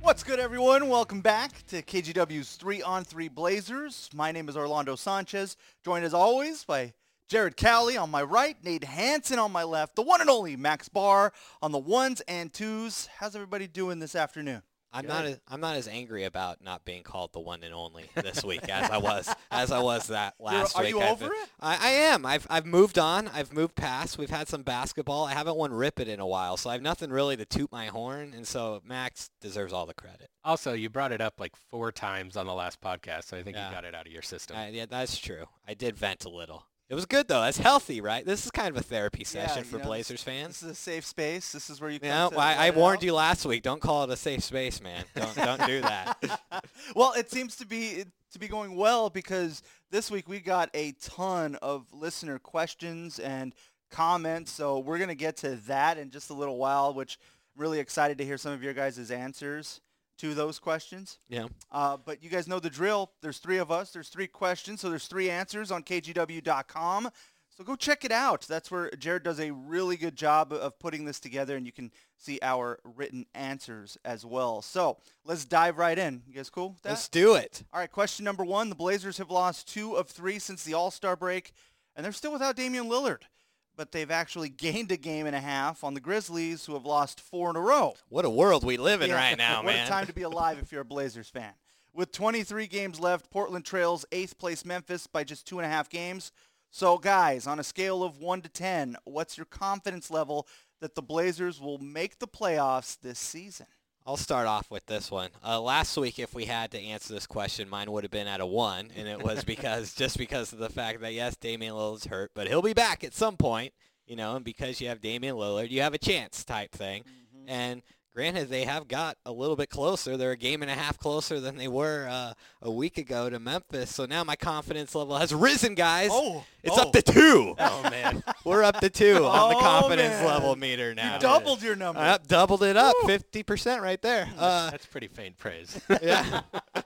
What's good, everyone? Welcome back to KGW's 3-on-3 Blazers. My name is Orlando Sanchez, joined as always by Jared Cowley on my right, Nate Hansen on my left, the one and only Max Barr on the ones and twos. How's everybody doing this afternoon? I'm not as angry about not being called the one and only this week as I was that last week. Are you over it? I am. I've moved on. I've moved past. We've had some basketball. I haven't won Rip It in a while, so I have nothing really to toot my horn, and so Max deserves all the credit. Also, you brought it up like 4 times on the last podcast, so I think Yeah. you got it out of your system. Yeah, that's true. I did vent a little. It was good, though. That's healthy, right? This is kind of a therapy session for Blazers fans. This is a safe space. This is where you come to I let it warned out. you last week. Don't call it a safe space, man. Don't do that. Well, it seems to be going well because this week we got a ton of listener questions and comments. So we're going to get to that in just a little while, which I'm really excited to hear some of your guys' answers to those questions. Yeah. But you guys know the drill. There's 3 of us. There's 3 questions. So there's 3 answers on KGW.com. So go check it out. That's where Jared does a really good job of putting this together, and you can see our written answers as well. So let's dive right in. You guys cool with that? Let's do it. All right, question number 1. The Blazers have lost 2 of 3 since the All-Star break, and they're still without Damian Lillard. But they've actually gained a game and a half on the Grizzlies, who have lost 4 in a row. What a world we live in right now, What man. a time to be alive if you're a Blazers fan. With 23 games left, Portland trails 8th place Memphis by just 2.5 games. So, guys, on a scale of 1 to 10, what's your confidence level that the Blazers will make the playoffs this season? I'll start off with this one. Last week, if we had to answer this question, mine would have been at a 1, and it was because of the fact that, yes, Damian Lillard's hurt, but he'll be back at some point, and because you have Damian Lillard, you have a chance type thing. Mm-hmm. And granted, they have got a little bit closer. They're a game and a half closer than they were a week ago to Memphis. So now my confidence level has risen, guys. It's up to 2. Oh, man. We're up to 2 on the confidence man. level meter now. You doubled your number. Doubled it up, 50% right there. That's pretty faint praise. Yeah.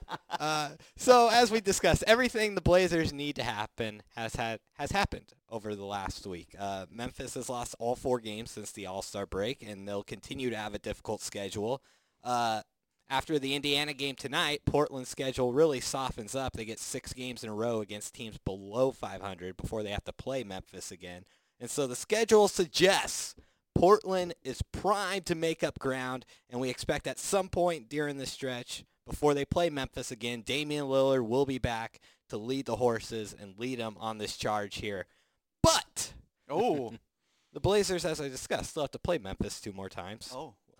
So as we discussed, everything the Blazers need to happen has happened over the last week. Memphis has lost all 4 games since the All-Star break, and they'll continue to have a difficult schedule. After the Indiana game tonight, Portland's schedule really softens up. They get 6 games in a row against teams below 500 before they have to play Memphis again. And so the schedule suggests Portland is primed to make up ground, and we expect at some point during this stretch, before they play Memphis again, Damian Lillard will be back to lead the horses and lead them on this charge here. But the Blazers, as I discussed, still have to play Memphis 2 more times.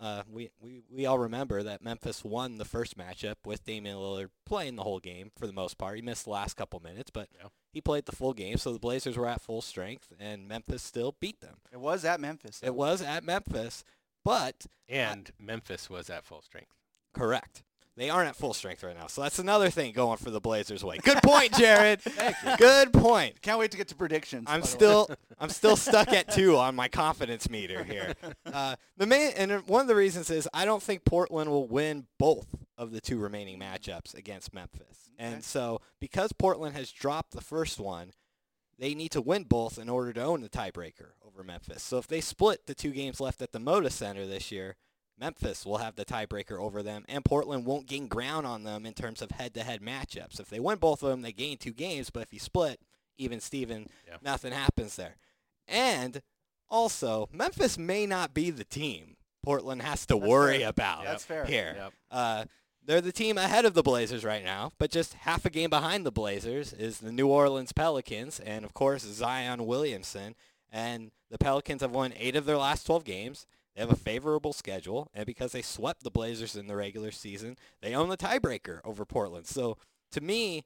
We all remember that Memphis won the first matchup with Damian Lillard playing the whole game for the most part. He missed the last couple minutes, but he played the full game, so the Blazers were at full strength, and Memphis still beat them. It was at Memphis. It was at Memphis, but... And Memphis was at full strength. Correct. They aren't at full strength right now, so that's another thing going for the Blazers' way. Good point, Jared. Good point. Can't wait to get to predictions. I'm still stuck at 2 on my confidence meter here. One of the reasons is I don't think Portland will win both of the 2 remaining matchups against Memphis. Okay. And so because Portland has dropped the first one, they need to win both in order to own the tiebreaker over Memphis. So if they split the 2 games left at the Moda Center this year, Memphis will have the tiebreaker over them, and Portland won't gain ground on them in terms of head-to-head matchups. If they win both of them, they gain 2 games, but if you split, even Steven, nothing happens there. And also, Memphis may not be the team Portland has to worry about here. Yep. They're the team ahead of the Blazers right now, but just half a game behind the Blazers is the New Orleans Pelicans and, of course, Zion Williamson. And the Pelicans have won 8 of their last 12 games. They have a favorable schedule, and because they swept the Blazers in the regular season, they own the tiebreaker over Portland. So, to me,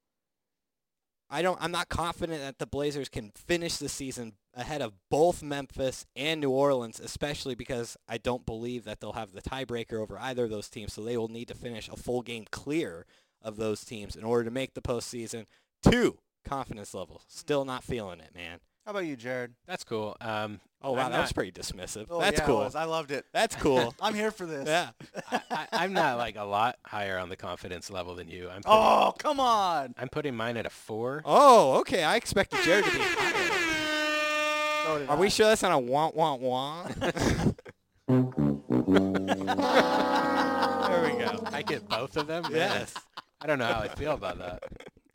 I'm not confident that the Blazers can finish the season ahead of both Memphis and New Orleans, especially because I don't believe that they'll have the tiebreaker over either of those teams, so they will need to finish a full game clear of those teams in order to make the postseason. 2, confidence level. Still not feeling it, man. How about you, Jared? That's cool. Wow, that was pretty dismissive. Oh, That's yeah, cool. It was. I loved it. That's cool. I'm here for this. Yeah. I'm not like a lot higher on the confidence level than you. Come on. I'm putting mine at a 4. Oh, okay. I expected Jared to be higher. Are we sure that's not a want? There we go. I get both of them. Man, Yes. I don't know how I feel about that.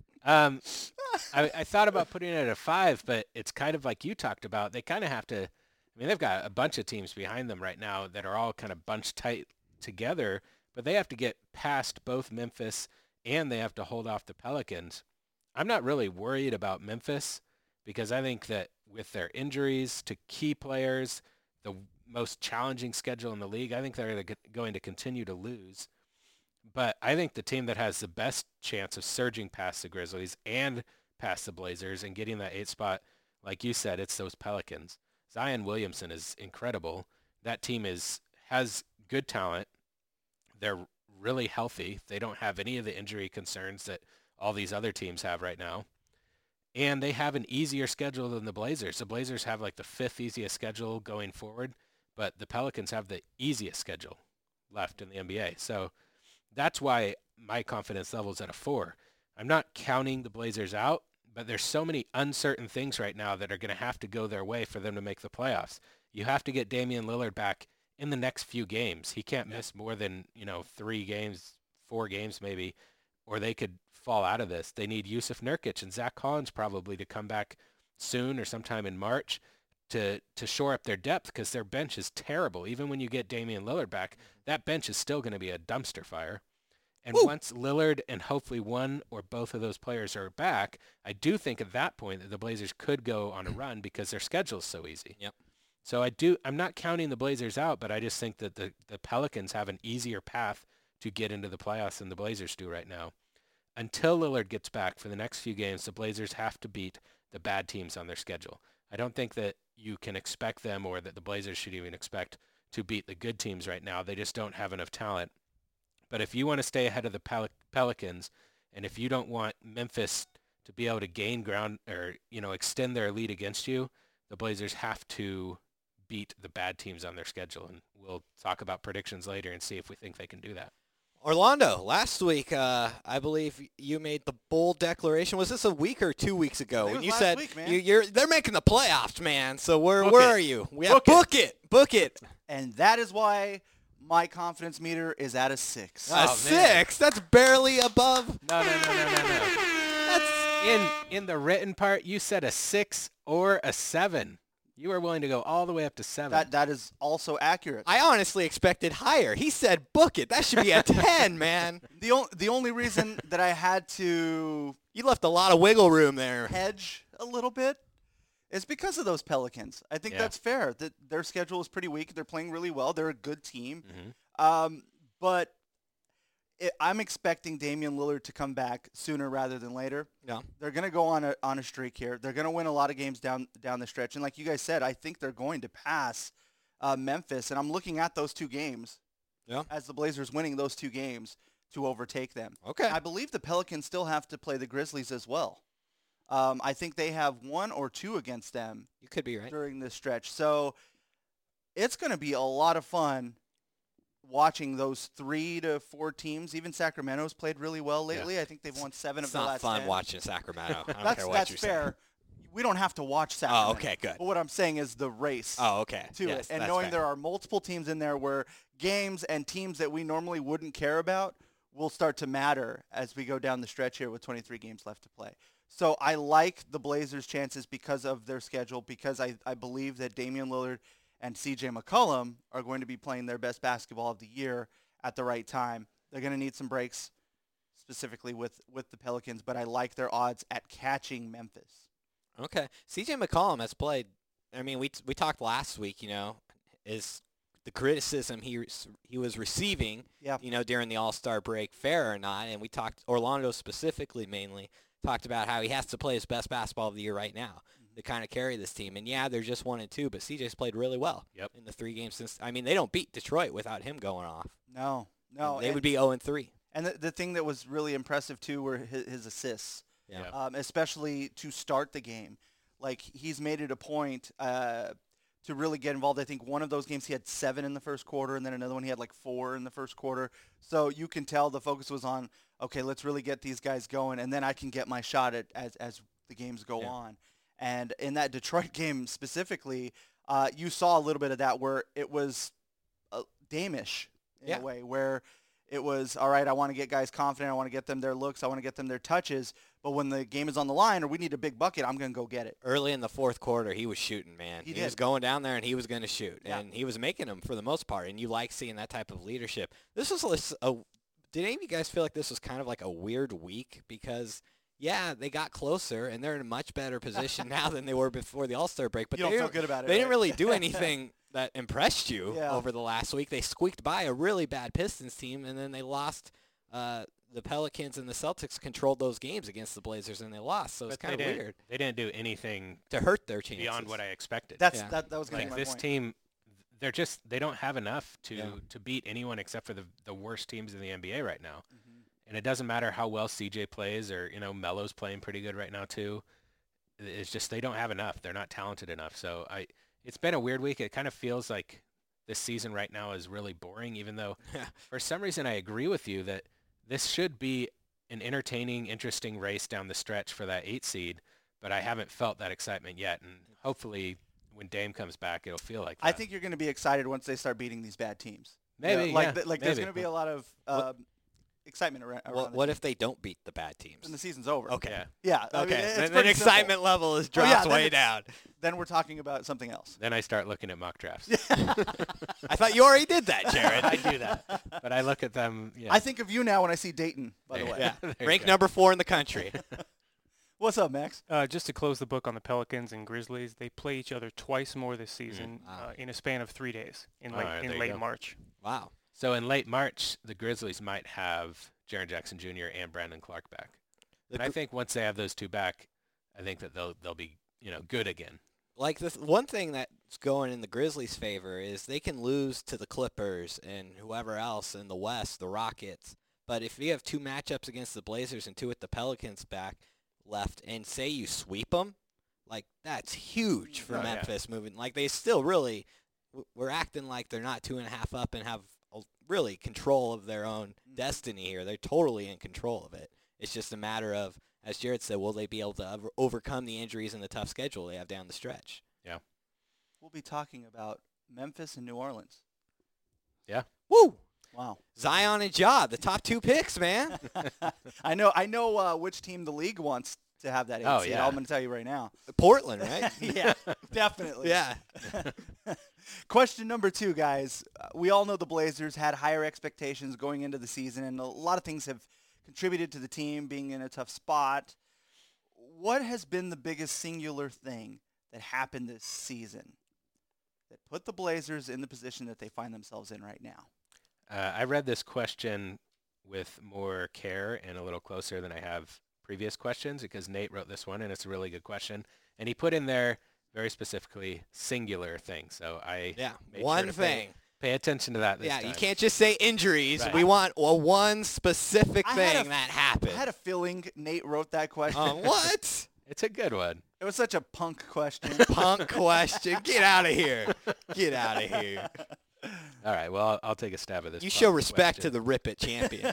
I thought about putting it at a 5, but it's kind of like you talked about. They kind of have to. I mean, they've got a bunch of teams behind them right now that are all kind of bunched tight together, but they have to get past both Memphis and they have to hold off the Pelicans. I'm not really worried about Memphis because I think that with their injuries to key players, the most challenging schedule in the league, I think they're going to continue to lose. But I think the team that has the best chance of surging past the Grizzlies and past the Blazers and getting that 8 spot, like you said, it's those Pelicans. Zion Williamson is incredible. That team has good talent. They're really healthy. They don't have any of the injury concerns that all these other teams have right now. And they have an easier schedule than the Blazers. The Blazers have like the 5th easiest schedule going forward, but the Pelicans have the easiest schedule left in the NBA. So that's why my confidence level is at a 4. I'm not counting the Blazers out, but there's so many uncertain things right now that are going to have to go their way for them to make the playoffs. You have to get Damian Lillard back in the next few games. He can't miss more than, 3 games, 4 games maybe, or they could fall out of this. They need Yusuf Nurkic and Zach Collins probably to come back soon or sometime in March to shore up their depth because their bench is terrible. Even when you get Damian Lillard back, that bench is still going to be a dumpster fire. And once Lillard and hopefully one or both of those players are back, I do think at that point that the Blazers could go on a run because their schedule is so easy. Yep. So I'm not counting the Blazers out, but I just think that the Pelicans have an easier path to get into the playoffs than the Blazers do right now. Until Lillard gets back for the next few games, the Blazers have to beat the bad teams on their schedule. I don't think that you can expect them or that the Blazers should even expect to beat the good teams right now. They just don't have enough talent. But if you want to stay ahead of the Pelicans, and if you don't want Memphis to be able to gain ground or, extend their lead against you, the Blazers have to beat the bad teams on their schedule. And we'll talk about predictions later and see if we think they can do that. Orlando, last week, I believe you made the bold declaration. Was this a week or 2 weeks ago? It When was you last said week, man. they're making the playoffs, man. So where Book are it. you? We have book it. And that is why my confidence meter is at a 6. A man. 6? That's barely above. No. That's In the written part, you said a 6 or a 7. You were willing to go all the way up to 7. That is also accurate. I honestly expected higher. He said book it. That should be a 10, man. The only reason that I had to You left a lot of wiggle room there. hedge a little bit is because of those Pelicans. I think Yeah. that's fair. That their schedule is pretty weak. They're playing really well. They're a good team. Mhm. But I'm expecting Damian Lillard to come back sooner rather than later. Yeah. They're going to go on a streak here. They're going to win a lot of games down the stretch. And like you guys said, I think they're going to pass Memphis. And I'm looking at those 2 games as the Blazers winning those 2 games to overtake them. Okay. I believe the Pelicans still have to play the Grizzlies as well. I think they have 1 or 2 against them You could be right. during this stretch. So it's going to be a lot of fun watching those 3 to 4 teams. Even Sacramento's played really well lately. I think they've won 7 It's of the not last fun 10. watching Sacramento. I don't That's care what that's you're fair. saying. We don't have to watch Sacramento. Oh, okay, good. But what I'm saying is the race Oh, okay. to Yes, it. And that's knowing fair. there are multiple teams in there where games and teams that we normally wouldn't care about will start to matter as we go down the stretch here with 23 games left to play. So I like the Blazers' chances because of their schedule, because I believe that Damian Lillard and C.J. McCollum are going to be playing their best basketball of the year at the right time. They're going to need some breaks, specifically with the Pelicans, but I like their odds at catching Memphis. Okay. C.J. McCollum has played. I mean, we talked last week. Is the criticism he was receiving, during the All-Star break fair or not? And we talked Orlando specifically, mainly talked about how he has to play his best basketball of the year right now to kind of carry this team. And yeah, they're just 1-2, but CJ's played really well in the 3 games since. I mean, they don't beat Detroit without him going off. No. And they would be 0-3. And the thing that was really impressive, too, were his assists, Yeah. especially to start the game. Like, he's made it a point to really get involved. I think one of those games he had 7 in the first quarter, and then another one he had like 4 in the first quarter. So you can tell the focus was on, okay, let's really get these guys going, and then I can get my shot as the games go on. And in that Detroit game specifically, you saw a little bit of that where it was Damish in a way, where it was, all right, I want to get guys confident. I want to get them their looks. I want to get them their touches. But when the game is on the line or we need a big bucket, I'm going to go get it. Early in the fourth quarter, he was shooting, man. He was going down there, and he was going to shoot. Yeah. And he was making them for the most part, and you like seeing that type of leadership. This was did any of you guys feel like this was kind of like a weird week? Because, yeah, they got closer, and they're in a much better position now than they were before the All-Star break. But you don't feel good about it. They right? didn't really do anything that impressed you over the last week. They squeaked by a really bad Pistons team, and then they lost. The Pelicans and the Celtics controlled those games against the Blazers, and they lost. So it's kind of weird. They didn't do anything to hurt their chances beyond what I expected. That was going to be my this point. team. They don't have enough to beat anyone except for the worst teams in the NBA right now. Mm-hmm. And it doesn't matter how well CJ plays or, Melo's playing pretty good right now too. It's just they don't have enough. They're not talented enough. So it's been a weird week. It kind of feels like this season right now is really boring, even though for some reason I agree with you that this should be an entertaining, interesting race down the stretch for that 8 seed, but I haven't felt that excitement yet. And hopefully when Dame comes back, it'll feel like that. I think you're going to be excited once they start beating these bad teams. Maybe, there's maybe. going to be a lot of excitement around. What if they don't beat the bad teams? And the season's over? Okay. Yeah. I mean, Okay. it's Then pretty excitement simple. level is dropped way down. Then we're talking about something else. Then I start looking at mock drafts. I thought you already did that, Jared. I do that. But I look at them. Yeah. I think of you now when I see Dayton, by the way. Yeah. There you Rank go. number 4 in the country. What's up, Max? Just to close the book on the Pelicans and Grizzlies, they play each other twice more this season Wow. in a span of 3 days in All right, there you late go. March. Wow. So in late March, the Grizzlies might have Jaren Jackson Jr. and Brandon Clark back. And I think once they have those two back, I think that they'll be good again. Like the one thing that's going in the Grizzlies' favor is they can lose to the Clippers and whoever else in the West, the Rockets. But if you have 2 matchups against the Blazers and 2 with the Pelicans left, and say you sweep them, like that's huge for Oh, yeah. Memphis moving. Like they still really, we're acting like they're not 2.5 up and have really control of their own destiny here. They're totally in control of it. It's just a matter of, as Jared said, will they be able to overcome the injuries and the tough schedule they have down the stretch? Yeah. We'll be talking about Memphis and New Orleans. Yeah. Woo! Wow. Zion and Ja, the top 2 picks, man. I know which team the league wants to have that 8 Oh, seed. yeah. I'm going to tell you right now. Portland, right? Yeah, definitely. Yeah. Question number 2, guys. We all know the Blazers had higher expectations going into the season, and a lot of things have contributed to the team being in a tough spot. What has been the biggest singular thing that happened this season that put the Blazers in the position that they find themselves in right now? I read this question with more care and a little closer than I have previous questions because Nate wrote this one, and it's a really good question. And he put in there very specifically singular thing. So I made one sure to thing. Pay attention to that this time. You can't just say injuries. Right. We want one specific I had thing that happened. I had a feeling Nate wrote that question. What? It's a good one. It was such a punk question. Punk question. Get out of here. Get out of here. All right. Well, I'll take a stab at this. You show punk respect to question. the Rip It champion.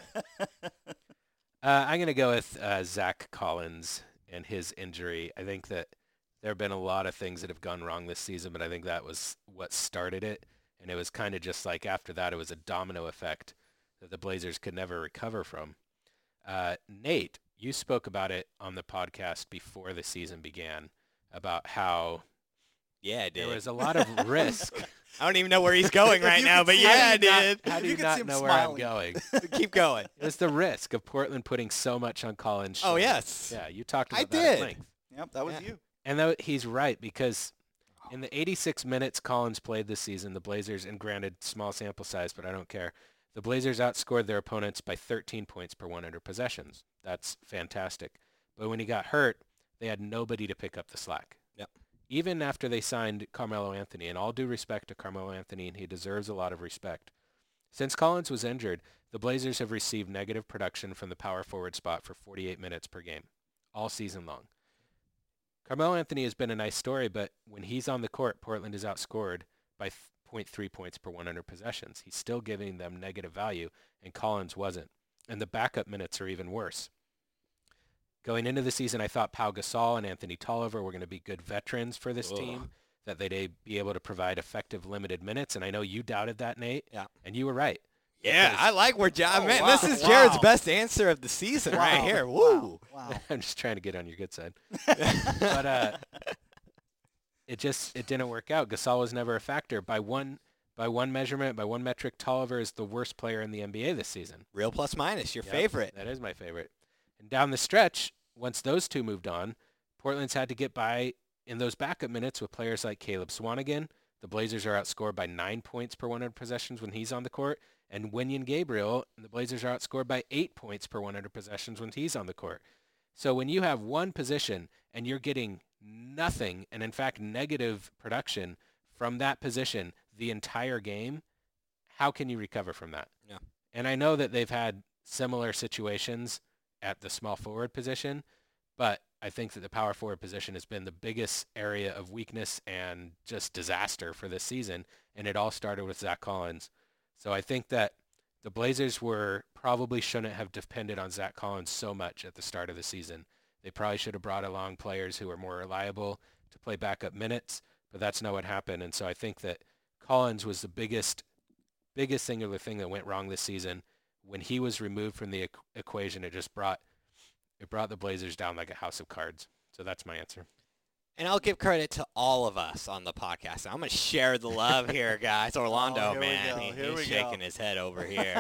I'm going to go with Zach Collins and his injury. I think that there have been a lot of things that have gone wrong this season, but I think that was what started it. And it was kind of just like after that, it was a domino effect that the Blazers could never recover from. Nate, you spoke about it on the podcast before the season began about how Yeah, I did. there was a lot of risk. I don't even know where he's going right You now, can but see- yeah, I how do you not- did. How do You you can not see him know where I'm smiling. going? Keep going. It was the risk of Portland putting so much on Collins' Oh, shoulders. yes. Yeah, you talked I about that at did. length. Yep, that was Yeah. you. And he's right because in the 86 minutes Collins played this season, the Blazers, and granted small sample size, but I don't care, the Blazers outscored their opponents by 13 points per 100 possessions. That's fantastic. But when he got hurt, they had nobody to pick up the slack. Yep. Even after they signed Carmelo Anthony, and all due respect to Carmelo Anthony, and he deserves a lot of respect. Since Collins was injured, the Blazers have received negative production from the power forward spot for 48 minutes per game, all season long. Carmelo Anthony has been a nice story, but when he's on the court, Portland is outscored by 0.3 points per 100 possessions. He's still giving them negative value, and Collins wasn't. And the backup minutes are even worse. Going into the season, I thought Pau Gasol and Anthony Tolliver were going to be good veterans for this team, that they'd be able to provide effective limited minutes. And I know you doubted that, Nate. Yeah. And you were right. Yeah, Because- I like where John. Oh, man, wow, this is Jared's wow. best answer of the season right Wow, here. Woo! Wow. I'm just trying to get on your good side. But it didn't work out. Gasol was never a factor. By one measurement, by one metric, Tolliver is the worst player in the NBA this season. Real plus minus, your Yep, favorite. That is my favorite. And down the stretch, once those two moved on, Portland's had to get by in those backup minutes with players like Caleb Swanigan. The Blazers are outscored by 9 points per 100 possessions when he's on the court. And Wenyen Gabriel, and the Blazers are outscored by 8 points per 100 possessions when he's on the court. So when you have one position and you're getting nothing, and in fact negative production from that position the entire game, how can you recover from that? Yeah. And I know that they've had similar situations at the small forward position, but I think that the power forward position has been the biggest area of weakness and just disaster for this season, and it all started with Zach Collins. So I think that the Blazers probably shouldn't have depended on Zach Collins so much at the start of the season. They probably should have brought along players who were more reliable to play backup minutes, but that's not what happened. And so I think that Collins was the biggest singular thing that went wrong this season. When he was removed from the equation, it brought the Blazers down like a house of cards. So that's my answer. And I'll give credit to all of us on the podcast. I'm going to share the love here, guys. Orlando, here we man, go, here he's we shaking go. his head over here.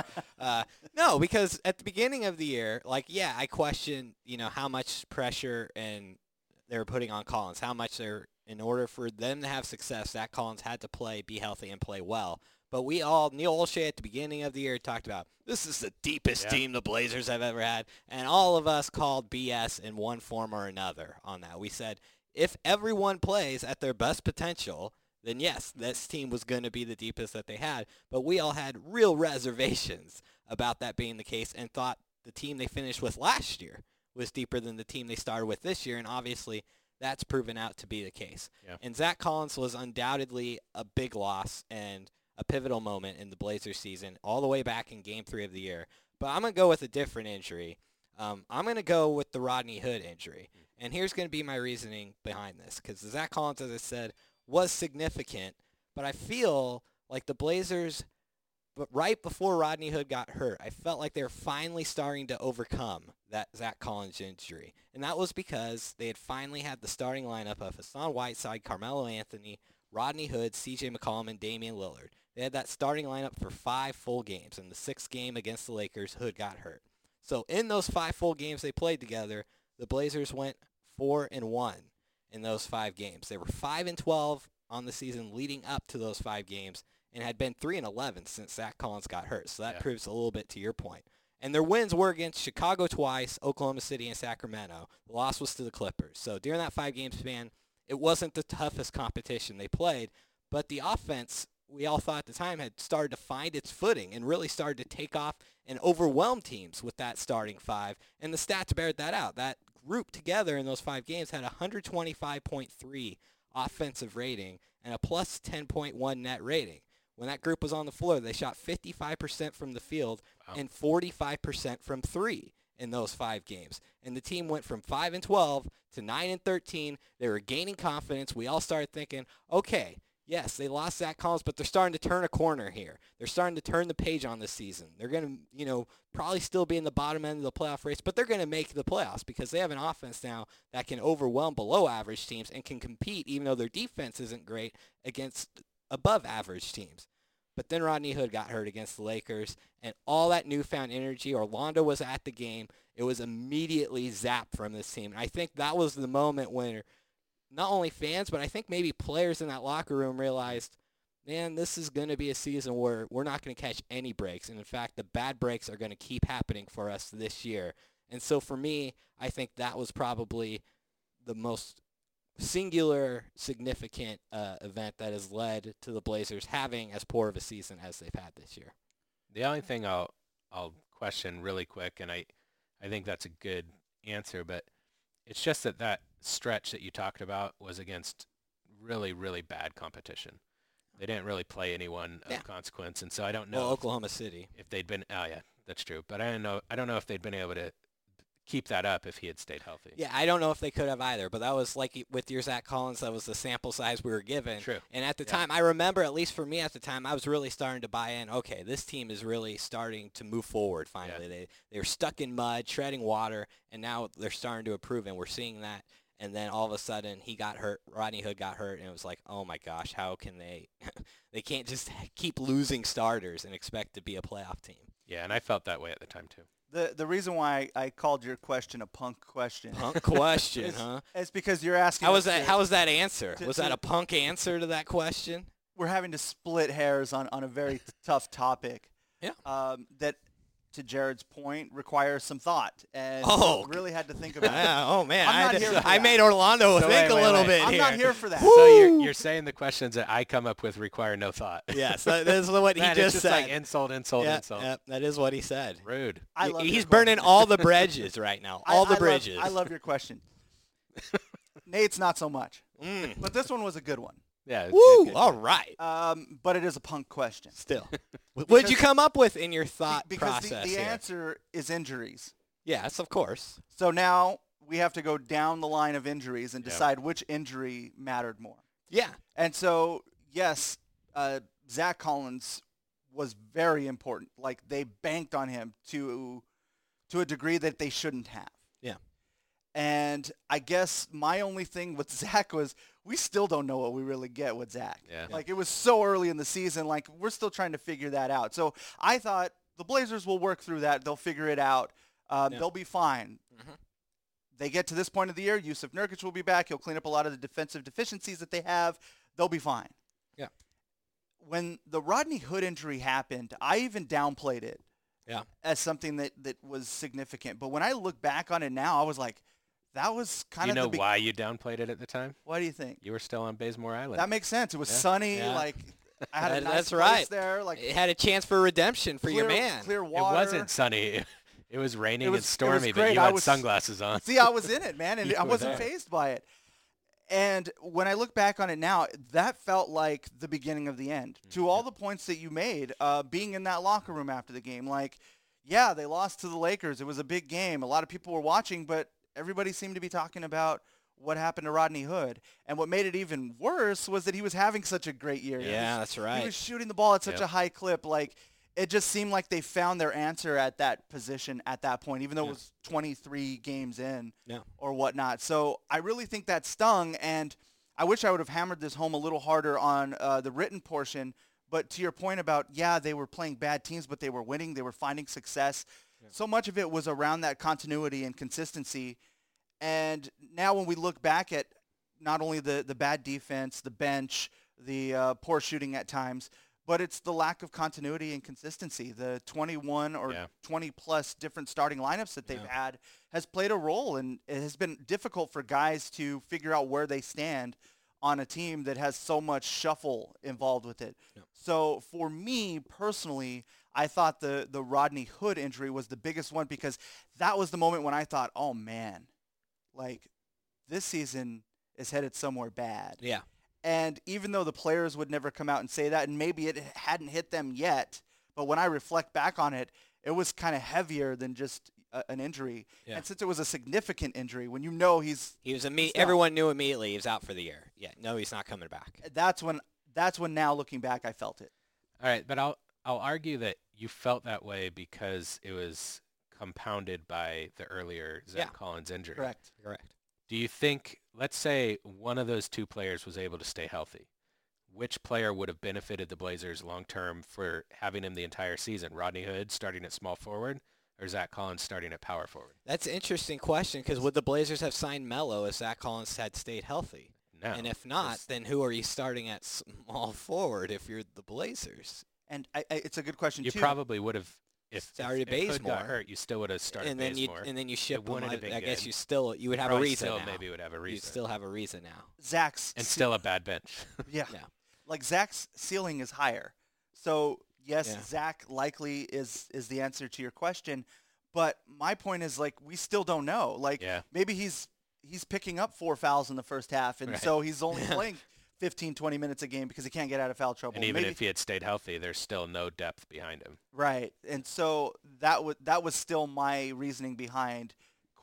No, because at the beginning of the year, I questioned, how much pressure and they were putting on Collins, how much in order for them to have success, that Collins had to be healthy and play well. But Neil Olshey at the beginning of the year talked about, this is the deepest team the Blazers have ever had. And all of us called BS in one form or another on that. We said, if everyone plays at their best potential, then yes, this team was going to be the deepest that they had. But we all had real reservations about that being the case and thought the team they finished with last year was deeper than the team they started with this year. And obviously, that's proven out to be the case. Yeah. And Zach Collins was undoubtedly a big loss and a pivotal moment in the Blazers season all the way back in Game 3 of the year. But I'm going to go with a different injury. I'm going to go with the Rodney Hood injury. And here's going to be my reasoning behind this, because Zach Collins, as I said, was significant. But I feel like the Blazers, but right before Rodney Hood got hurt, I felt like they were finally starting to overcome that Zach Collins injury. And that was because they had finally had the starting lineup of Hassan Whiteside, Carmelo Anthony, Rodney Hood, C.J. McCollum, and Damian Lillard. They had that starting lineup for 5 full games. In the 6th game against the Lakers, Hood got hurt. So in those 5 full games they played together, the Blazers went 4-1 in those 5 games. They were 5-12 on the season leading up to those 5 games and had been 3-11 since Zach Collins got hurt. So that proves a little bit to your point. And their wins were against Chicago twice, Oklahoma City, and Sacramento. The loss was to the Clippers. So during that 5-game span, it wasn't the toughest competition they played, but the offense, we all thought at the time, had started to find its footing and really started to take off and overwhelm teams with that starting 5. And the stats bared that out. That group together in those 5 games had 125.3 offensive rating and a plus 10.1 net rating. When that group was on the floor, they shot 55% from the field and 45% from 3 in those 5 games. And the team went from 5-12 to 9-13. They were gaining confidence. We all started thinking, okay, yes, they lost Zach Collins, but they're starting to turn a corner here. They're starting to turn the page on this season. They're going to, probably still be in the bottom end of the playoff race, but they're going to make the playoffs because they have an offense now that can overwhelm below average teams and can compete, even though their defense isn't great, against above average teams. But then Rodney Hood got hurt against the Lakers, and all that newfound energy, Orlando was at the game. It was immediately zapped from this team. And I think that was the moment when not only fans, but I think maybe players in that locker room realized, man, this is going to be a season where we're not going to catch any breaks. And in fact, the bad breaks are going to keep happening for us this year. And so for me, I think that was probably the most singular significant event that has led to the Blazers having as poor of a season as they've had this year. The only thing I'll question really quick, and I think that's a good answer, but it's just that stretch that you talked about was against really, really bad competition. They didn't really play anyone of consequence, and so I don't know. Well, Oklahoma City. If they'd been, oh yeah, that's true. But I don't know if they'd been able to keep that up if he had stayed healthy. Yeah, I don't know if they could have either, but that was like with your Zach Collins, that was the sample size we were given. True. And at the Yeah. time, I remember, at least for me at the time, I was really starting to buy in. Okay, this team is really starting to move forward finally. They were stuck in mud, treading water, and now they're starting to improve, and we're seeing that. And then all of a sudden, he got hurt. Rodney Hood got hurt, and it was like, oh my gosh, how can they? They can't just keep losing starters and expect to be a playoff team. Yeah, and I felt that way at the time too. The reason why I called your question a punk question Punk question, is, huh? is because you're asking. How was us that? to- How was that answer? to- Was to- that a punk answer to that question? We're having to split hairs on a very tough topic. Yeah. That, to Jared's point, requires some thought, and Oh, really had to think about it. Yeah, oh man, I'm not here for I that. made Orlando So think wait, a little wait. bit I'm here. not here for that. So you're saying the questions that I come up with require no thought. Yes, that is what he Man, just it's just said. like insult, insult, Yeah, insult. yeah, that is what he said. Rude. I love He's your burning question. all the bridges right now. All the bridges. I love your question. Nate's not so much, Mm. but this one was a good one. Yeah. Woo! good. All right. But it is a punk question. Still, what did you come up with in your thought Because process the here? answer is injuries. Yes, of course. So now we have to go down the line of injuries and Yep. decide which injury mattered more. Yeah. And so, yes, Zach Collins was very important. Like, they banked on him to a degree that they shouldn't have. Yeah. And I guess my only thing with Zach was we still don't know what we really get with Zach. Yeah. Like, it was so early in the season. Like, we're still trying to figure that out. So I thought the Blazers will work through that. They'll figure it out. They'll be fine. Mhm. They get to this point of the year, Yusuf Nurkic will be back. He'll clean up a lot of the defensive deficiencies that they have. They'll be fine. Yeah. When the Rodney Hood injury happened, I even downplayed it as something that was significant. But when I look back on it now, I was like, that was kind You of know the why you downplayed it at the time? What do you think? You were still on Bazemore Island. That makes sense. It was Yeah. sunny. Yeah. Like, I had a nice That's place right. there. Like, It had a chance for redemption for your man. Clear it water. wasn't sunny. It was raining It was- and stormy, it was but great. you I had was- sunglasses on. See, I was in it, man, and You I were wasn't there. fazed by it. And when I look back on it now, that felt like the beginning of the end. To all the points that you made, being in that locker room after the game, like, yeah, they lost to the Lakers. It was a big game. A lot of people were watching, but everybody seemed to be talking about what happened to Rodney Hood. And what made it even worse was that he was having such a great year. Yeah, that's He right. was shooting the ball at such Yep. a high clip. Like, it just seemed like they found their answer at that position at that point, even though it was 23 games in Yeah. or whatnot. So I really think that stung, and I wish I would have hammered this home a little harder on the written portion. But to your point about, yeah, they were playing bad teams, but they were winning. They were finding success. So much of it was around that continuity and consistency. And now when we look back at not only the bad defense, the bench, the poor shooting at times, but it's the lack of continuity and consistency. The 21 or Yeah. 20-plus different starting lineups that they've Yeah. had has played a role, and it has been difficult for guys to figure out where they stand on a team that has so much shuffle involved with it. Yeah. So for me personally, I thought the Rodney Hood injury was the biggest one because that was the moment when I thought, oh, man, like this season is headed somewhere bad. Yeah. And even though the players would never come out and say that, and maybe it hadn't hit them yet, but when I reflect back on it, it was kind of heavier than just an injury. Yeah. And since it was a significant injury, when you know He was Still. everyone knew immediately he was out for the year. Yeah, no, he's not coming back. that's when now looking back, I felt it. All right, but I'll argue that you felt that way because it was compounded by the earlier Zach Yeah. Collins injury. Correct. Correct. Do you think, let's say one of those two players was able to stay healthy, which player would have benefited the Blazers long-term for having him the entire season? Rodney Hood starting at small forward or Zach Collins starting at power forward? That's an interesting question because would the Blazers have signed Melo if Zach Collins had stayed healthy? No. And if not, Just- then who are you starting at small forward if you're the Blazers? And it's a good question, you too. probably would have, if Started Hood got Bazemore. hurt, you still would have started And then Bazemore. you ship him. wouldn't have been I guess good. you would have a Probably reason still now. maybe would have a You reason. still have a reason now. Zach's and still a bad bench. yeah. Yeah. Like Zach's ceiling is higher. So yes, Yeah. Zach likely is the answer to your question. But my point is, like, we still don't know. Like, Yeah. maybe he's picking up 4 fouls in the first half, and Right. so he's only playing 15, 20 minutes a game because he can't get out of foul trouble. And even Maybe- if he had stayed healthy, there's still no depth behind him. Right. And so that was still my reasoning behind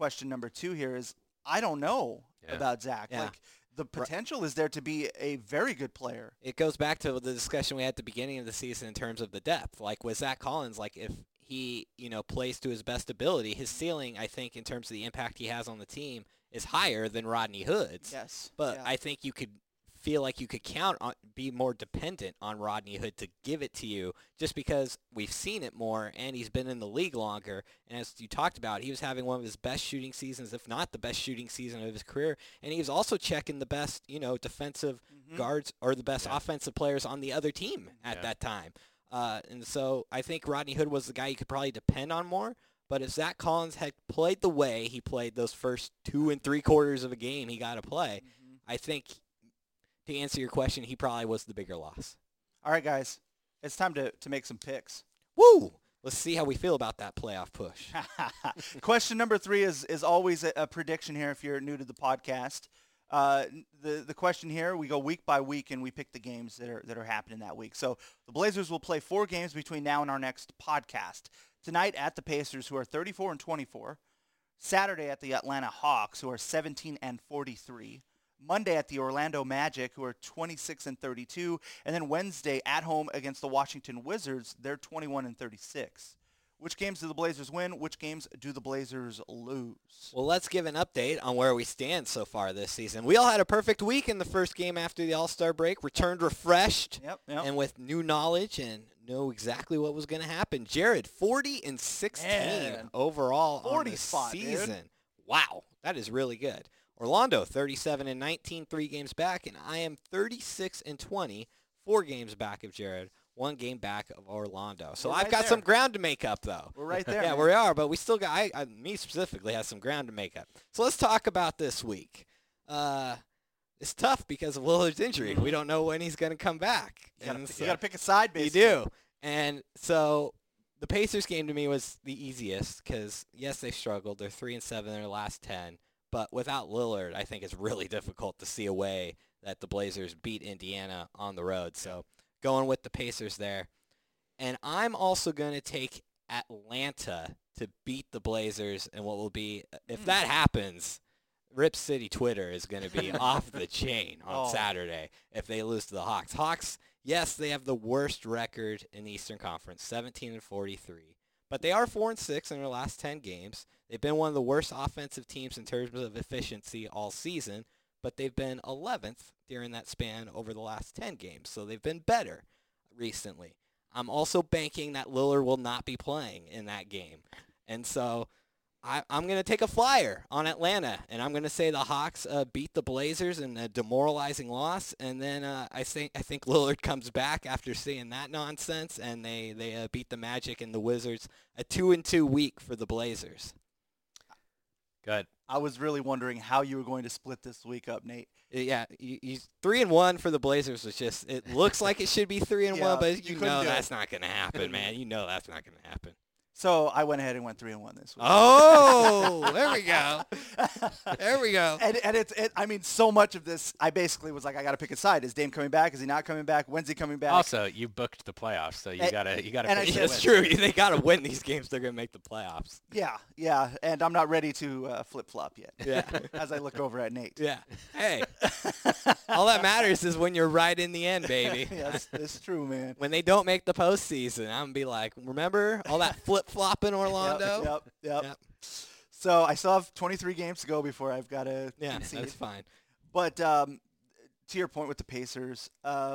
question number 2 here is I don't know about Zach. Yeah. Like the potential is there to be a very good player. It goes back to the discussion we had at the beginning of the season in terms of the depth. Like with Zach Collins, like if he, plays to his best ability, his ceiling, I think, in terms of the impact he has on the team is higher than Rodney Hood's. Yes. But I think you could feel like you could be more dependent on Rodney Hood to give it to you just because we've seen it more and he's been in the league longer. And as you talked about, he was having one of his best shooting seasons, if not the best shooting season of his career. And he was also checking the best, defensive guards or the best offensive players on the other team at that time. And so I think Rodney Hood was the guy you could probably depend on more. But if Zach Collins had played the way he played those first 2 3/4 of a game he got to play, I think, to answer your question, he probably was the bigger loss. All right, guys. It's time to make some picks. Woo! Let's see how we feel about that playoff push. Question number 3 is always a prediction here if you're new to the podcast. The question here, we go week by week and we pick the games that are happening that week. So the Blazers will play 4 games between now and our next podcast. Tonight at the Pacers, who are 34-24. Saturday at the Atlanta Hawks, who are 17-43. Monday at the Orlando Magic, who are 26-32, and then Wednesday at home against the Washington Wizards, they're 21-36. Which games do the Blazers win? Which games do the Blazers lose? Well, let's give an update on where we stand so far this season. We all had a perfect week in the first game after the All-Star break, returned refreshed and with new knowledge and know exactly what was going to happen. Jared, 40-16 overall 40 on the spot, season. dude. Wow, that is really good. Orlando, 37-19, 3 games back, and I am 36-20, 4 games back of Jared, 1 game back of Orlando. So We're I've right got there. some ground to make up, though. We're right there. Yeah, man. we are, but we still got, me specifically, has some ground to make up. So let's talk about this week. It's tough because of Lillard's injury. We don't know when he's going to come back. You got to pick a side, You basically. do. And so the Pacers game to me was the easiest because, yes, they struggled. They're 3-7 in their last 10. But without Lillard, I think it's really difficult to see a way that the Blazers beat Indiana on the road. So going with the Pacers there. And I'm also going to take Atlanta to beat the Blazers. And what will be, if that happens, Rip City Twitter is going to be off the chain on Saturday if they lose to the Hawks. Hawks, yes, they have the worst record in the Eastern Conference, 17-43. But they are 4-6 in their last 10 games. They've been one of the worst offensive teams in terms of efficiency all season, but they've been 11th during that span over the last 10 games. So they've been better recently. I'm also banking that Lillard will not be playing in that game. And so I'm going to take a flyer on Atlanta, and I'm going to say the Hawks beat the Blazers in a demoralizing loss, and then I think Lillard comes back after seeing that nonsense, and they beat the Magic and the Wizards. A 2-2 week for the Blazers. Good. I was really wondering how you were going to split this week up, Nate. Yeah, 3-1 for the Blazers was just, it looks like it should be 3-1, but you couldn't know do that's it. not going to happen, man. You know that's not going to happen. So I went ahead and went 3-1 this week. Oh, there we go. There we go. And I mean, so much of this, I basically was like, I got to pick a side. Is Dame coming back? Is he not coming back? When's he coming back? Also, you booked the playoffs, so you And- gotta and I pick said- the That's win. true. They got to win these games. They're going to make the playoffs. Yeah, and I'm not ready to flip-flop yet. Yeah. As I look over at Nate. Yeah. Hey, all that matters is when you're right in the end, baby. Yeah, that's true, man. When they don't make the postseason, I'm going to be like, remember all that flip-flopping Orlando? Yep. So I still have 23 games to go before I've got to Yeah, concede. that's fine. But to your point with the Pacers, I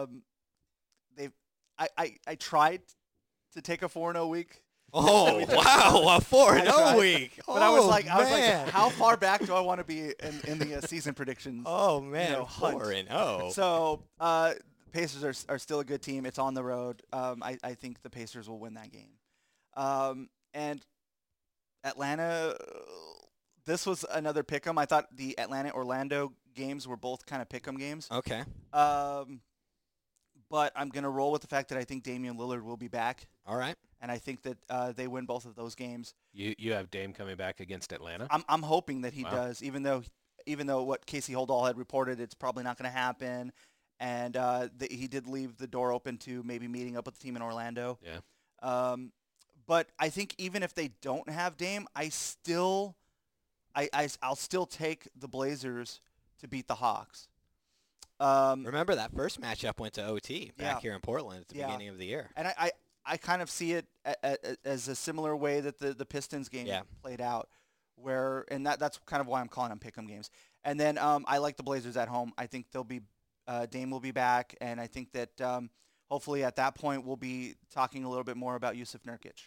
tried to take a 4-0 week. Oh, We just- wow, a 4-0 tried. week. But I was Oh, like, man. how far back do I want to be in the season predictions? Oh, man, hunt. 4-0. So Pacers are still a good team. It's on the road. I think the Pacers will win that game. And Atlanta, this was another pick'em. I thought the Atlanta-Orlando games were both kind of pick'em games. Okay. But I'm going to roll with the fact that I think Damian Lillard will be back. All right. And I think that they win both of those games. You have Dame coming back against Atlanta. I'm hoping that he Wow. does, even though what Casey Holdall had reported, it's probably not going to happen. And he did leave the door open to maybe meeting up with the team in Orlando. Yeah. But I think even if they don't have Dame, I still I'll still take the Blazers to beat the Hawks. Remember that first matchup went to OT back here in Portland at the beginning of the year. And I kind of see it as a similar way that the Pistons game played out, and that's kind of why I'm calling them pick'em games. And then I like the Blazers at home. I think they'll be Dame will be back, and I think that hopefully at that point we'll be talking a little bit more about Yusuf Nurkic.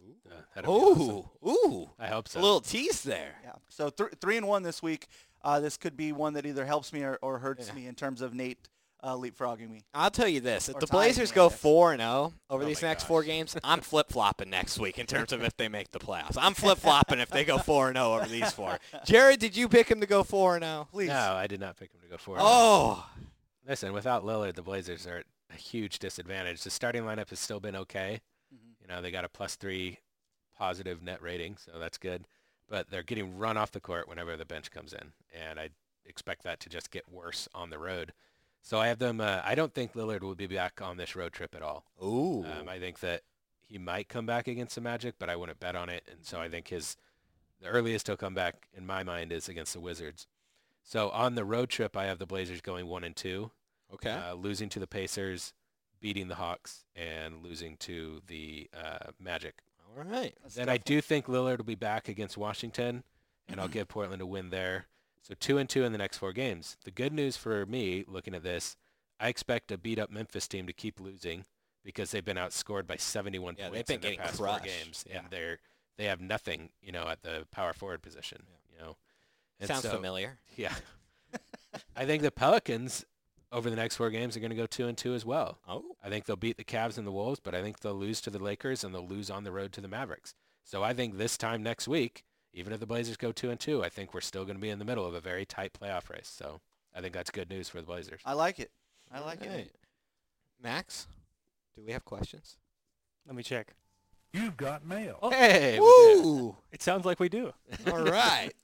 Ooh, I hope so. A little tease there. Yeah. So 3-1 this week. This could be one that either helps me or hurts me in terms of Nate leapfrogging me. I'll tell you this: if Or the tying Blazers me, I go guess. 4-0 over these my next gosh. 4 games, I'm flip-flopping next week in terms of if they make the playoffs. I'm flip-flopping if they go 4-0 over these 4. Jared, did you pick him to go 4-0? Please. No, I did not pick him to go 4. Oh, Listen, without Lillard, the Blazers are at a huge disadvantage. The starting lineup has still been okay. Mhm. You know, they got a +3 positive net rating, so that's good. But they're getting run off the court whenever the bench comes in, and I expect that to just get worse on the road. So I have them. I don't think Lillard will be back on this road trip at all. ooh. I think that he might come back against the Magic, but I wouldn't bet on it. And so I think the earliest he'll come back, in my mind, is against the Wizards. So on the road trip, I have the Blazers going 1-2. Okay. Losing to the Pacers, beating the Hawks, and losing to the Magic. All right. That's Then I definitely- do think Lillard will be back against Washington, and I'll give Portland a win there. So 2-2 in the next 4 games. The good news for me, looking at this, I expect a beat-up Memphis team to keep losing because they've been outscored by 71 Yeah, they've points been in their getting past crushed. 4 games, Yeah. and they have nothing, at the power forward position. And Sounds so- familiar. Yeah. I think the Pelicans over the next 4 games are going to go 2-2 as well. Oh. I think they'll beat the Cavs and the Wolves, but I think they'll lose to the Lakers and they'll lose on the road to the Mavericks. So I think this time next week, even if the Blazers go 2-2, I think we're still going to be in the middle of a very tight playoff race. So I think that's good news for the Blazers. I like it. I like All it. right. Max, do we have questions? Let me check. You've got mail. Hey, we did. Woo! It sounds like we do. All right.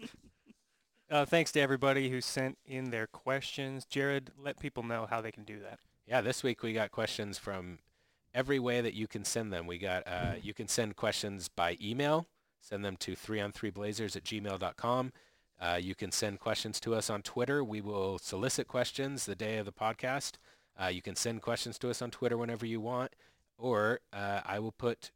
Thanks to everybody who sent in their questions. Jared, let people know how they can do that. Yeah, this week we got questions from every way that you can send them. We got you can send questions by email. Send them to 3on3blazers@gmail.com. You can send questions to us on Twitter. We will solicit questions the day of the podcast. You can send questions to us on Twitter whenever you want, or I will put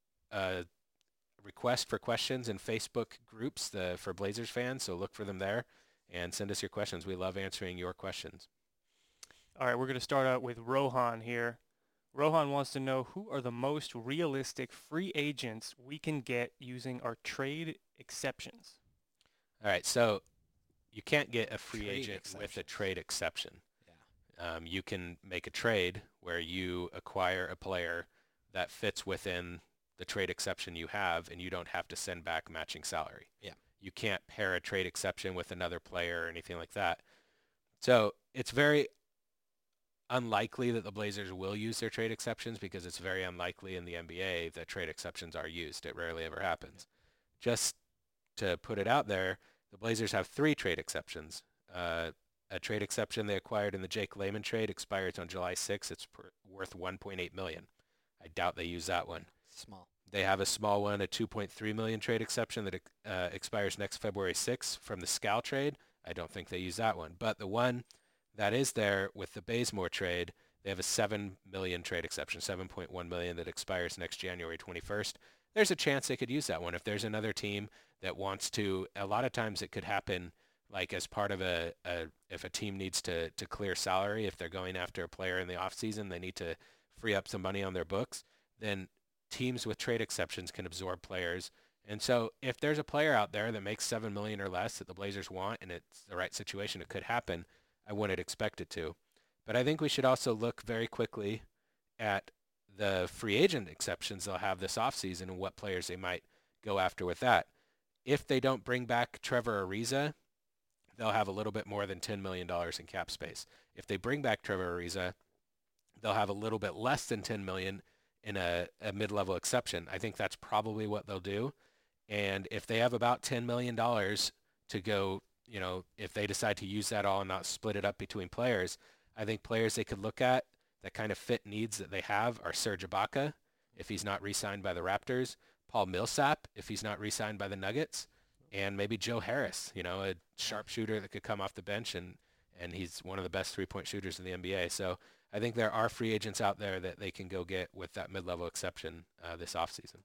a request for questions in Facebook groups for Blazers fans, so look for them there and send us your questions. We love answering your questions. All right, we're going to start out with Rohan here. Rohan wants to know who are the most realistic free agents we can get using our trade exceptions. All right, so you can't get a free Trade agent with a exceptions. trade exception. Yeah. You can make a trade where you acquire a player that fits within the trade exception you have, and you don't have to send back matching salary. Yeah. You can't pair a trade exception with another player or anything like that. So it's very unlikely that the Blazers will use their trade exceptions because it's very unlikely in the NBA that trade exceptions are used. It rarely ever happens. Just to put it out there, the Blazers have 3 trade exceptions. A trade exception they acquired in the Jake Layman trade expires on July 6th. It's worth $1.8 million. I doubt they use that one. Small. They have a small one, a $2.3 million trade exception that expires next February 6th from the Scal trade. I don't think they use that one. But the one that is there with the Bazemore trade, they have a $7 million trade exception, $7.1 million that expires next January 21st. There's a chance they could use that one. If there's another team that wants to, a lot of times it could happen like as part of if a team needs to clear salary, if they're going after a player in the offseason, they need to free up some money on their books, then teams with trade exceptions can absorb players. And so if there's a player out there that makes $7 million or less that the Blazers want and it's the right situation, it could happen. I wouldn't expect it to. But I think we should also look very quickly at the free agent exceptions they'll have this offseason and what players they might go after with that. If they don't bring back Trevor Ariza, they'll have a little bit more than $10 million in cap space. If they bring back Trevor Ariza, they'll have a little bit less than $10 million in a mid-level exception. I think that's probably what they'll do. And if they have about $10 million to go, if they decide to use that all and not split it up between players, I think players they could look at that kind of fit needs that they have are Serge Ibaka, if he's not re-signed by the Raptors, Paul Millsap, if he's not re-signed by the Nuggets, and maybe Joe Harris, a sharpshooter that could come off the bench, and he's one of the best three-point shooters in the NBA. So I think there are free agents out there that they can go get with that mid-level exception this offseason.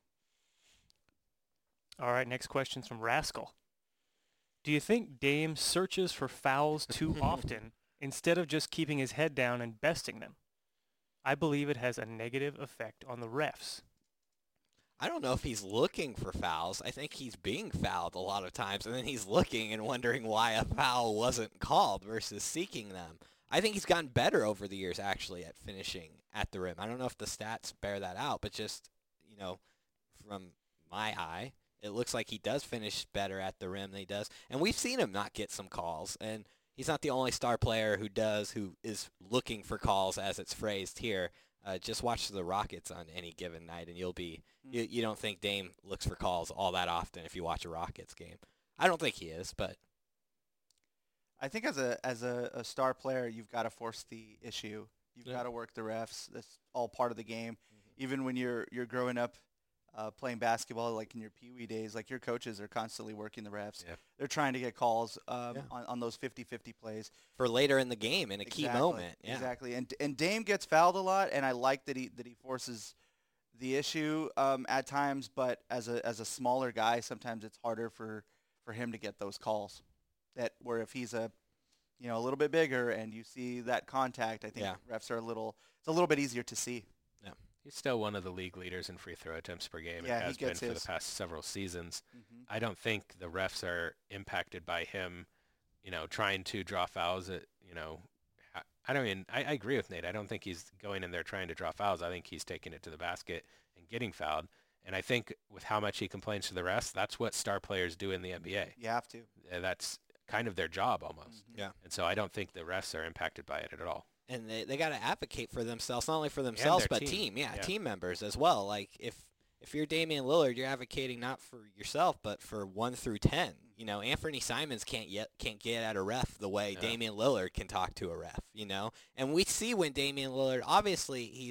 All right, next question's from Rascal. Do you think Dame searches for fouls too often instead of just keeping his head down and besting them? I believe it has a negative effect on the refs. I don't know if he's looking for fouls. I think he's being fouled a lot of times, and then he's looking and wondering why a foul wasn't called versus seeking them. I think he's gotten better over the years, actually, at finishing at the rim. I don't know if the stats bear that out, but just, from my eye, it looks like he does finish better at the rim than he does. And we've seen him not get some calls, and he's not the only star player who is looking for calls, as it's phrased here. Just watch the Rockets on any given night, and you don't think Dame looks for calls all that often if you watch a Rockets game. I don't think he is, but I think as a star player, you've got to force the issue. You've got to work the refs. That's all part of the game. Mm-hmm. Even when you're growing up playing basketball, like in your Pee Wee days, like your coaches are constantly working the refs. Yeah. They're trying to get calls on those 50-50 plays for later in the game in a key moment. Yeah. Exactly. And Dame gets fouled a lot, and I like that he forces the issue at times. But as a smaller guy, sometimes it's harder for him to get those calls. Where if he's a little bit bigger and you see that contact, I think refs are it's a little bit easier to see. Yeah. He's still one of the league leaders in free throw attempts per game. Yeah, it has been for the past several seasons. Mm-hmm. I don't think the refs are impacted by him, trying to draw fouls. I agree with Nate. I don't think he's going in there trying to draw fouls. I think he's taking it to the basket and getting fouled. And I think with how much he complains to the refs, that's what star players do in the NBA. You have to. That's kind of their job almost. Mm-hmm. Yeah. And so I don't think the refs are impacted by it at all. And they got to advocate for themselves, not only for themselves, but team members as well. Like if you're Damian Lillard, you're advocating not for yourself, but for 1 through 10. Anthony Simons can't get at a ref the way Damian Lillard can talk to a ref. And we see when Damian Lillard, obviously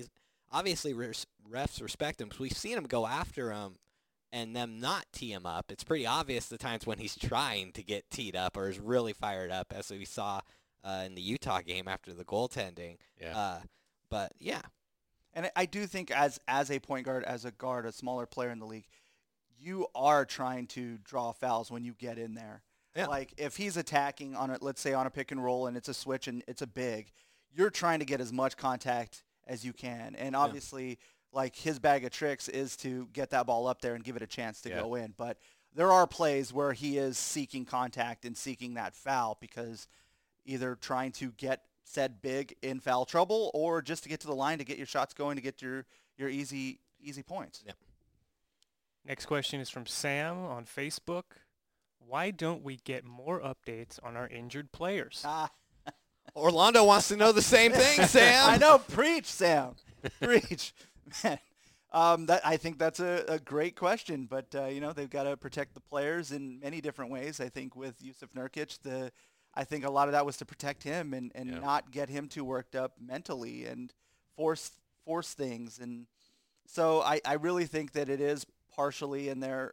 refs respect him because we've seen him go after him and them not tee him up. It's pretty obvious the times when he's trying to get teed up or is really fired up, as we saw in the Utah game after the goaltending. Yeah. But yeah. And I do think as a point guard, as a guard, a smaller player in the league, you are trying to draw fouls when you get in there. Yeah. Like if he's attacking let's say on a pick and roll and it's a switch and it's a big, you're trying to get as much contact as you can. And obviously like his bag of tricks is to get that ball up there and give it a chance to go in. But there are plays where he is seeking contact and seeking that foul because either trying to get said big in foul trouble or just to get to the line to get your shots going, to get your easy points. Yep. Next question is from Sam on Facebook. Why don't we get more updates on our injured players? Orlando wants to know the same thing, Sam. I know. Preach, Sam. Preach. Man. I think that's a great question, but they've got to protect the players in many different ways. I think with Jusuf Nurkic, I think a lot of that was to protect him and not get him too worked up mentally and force things. And so I really think that it is partially in their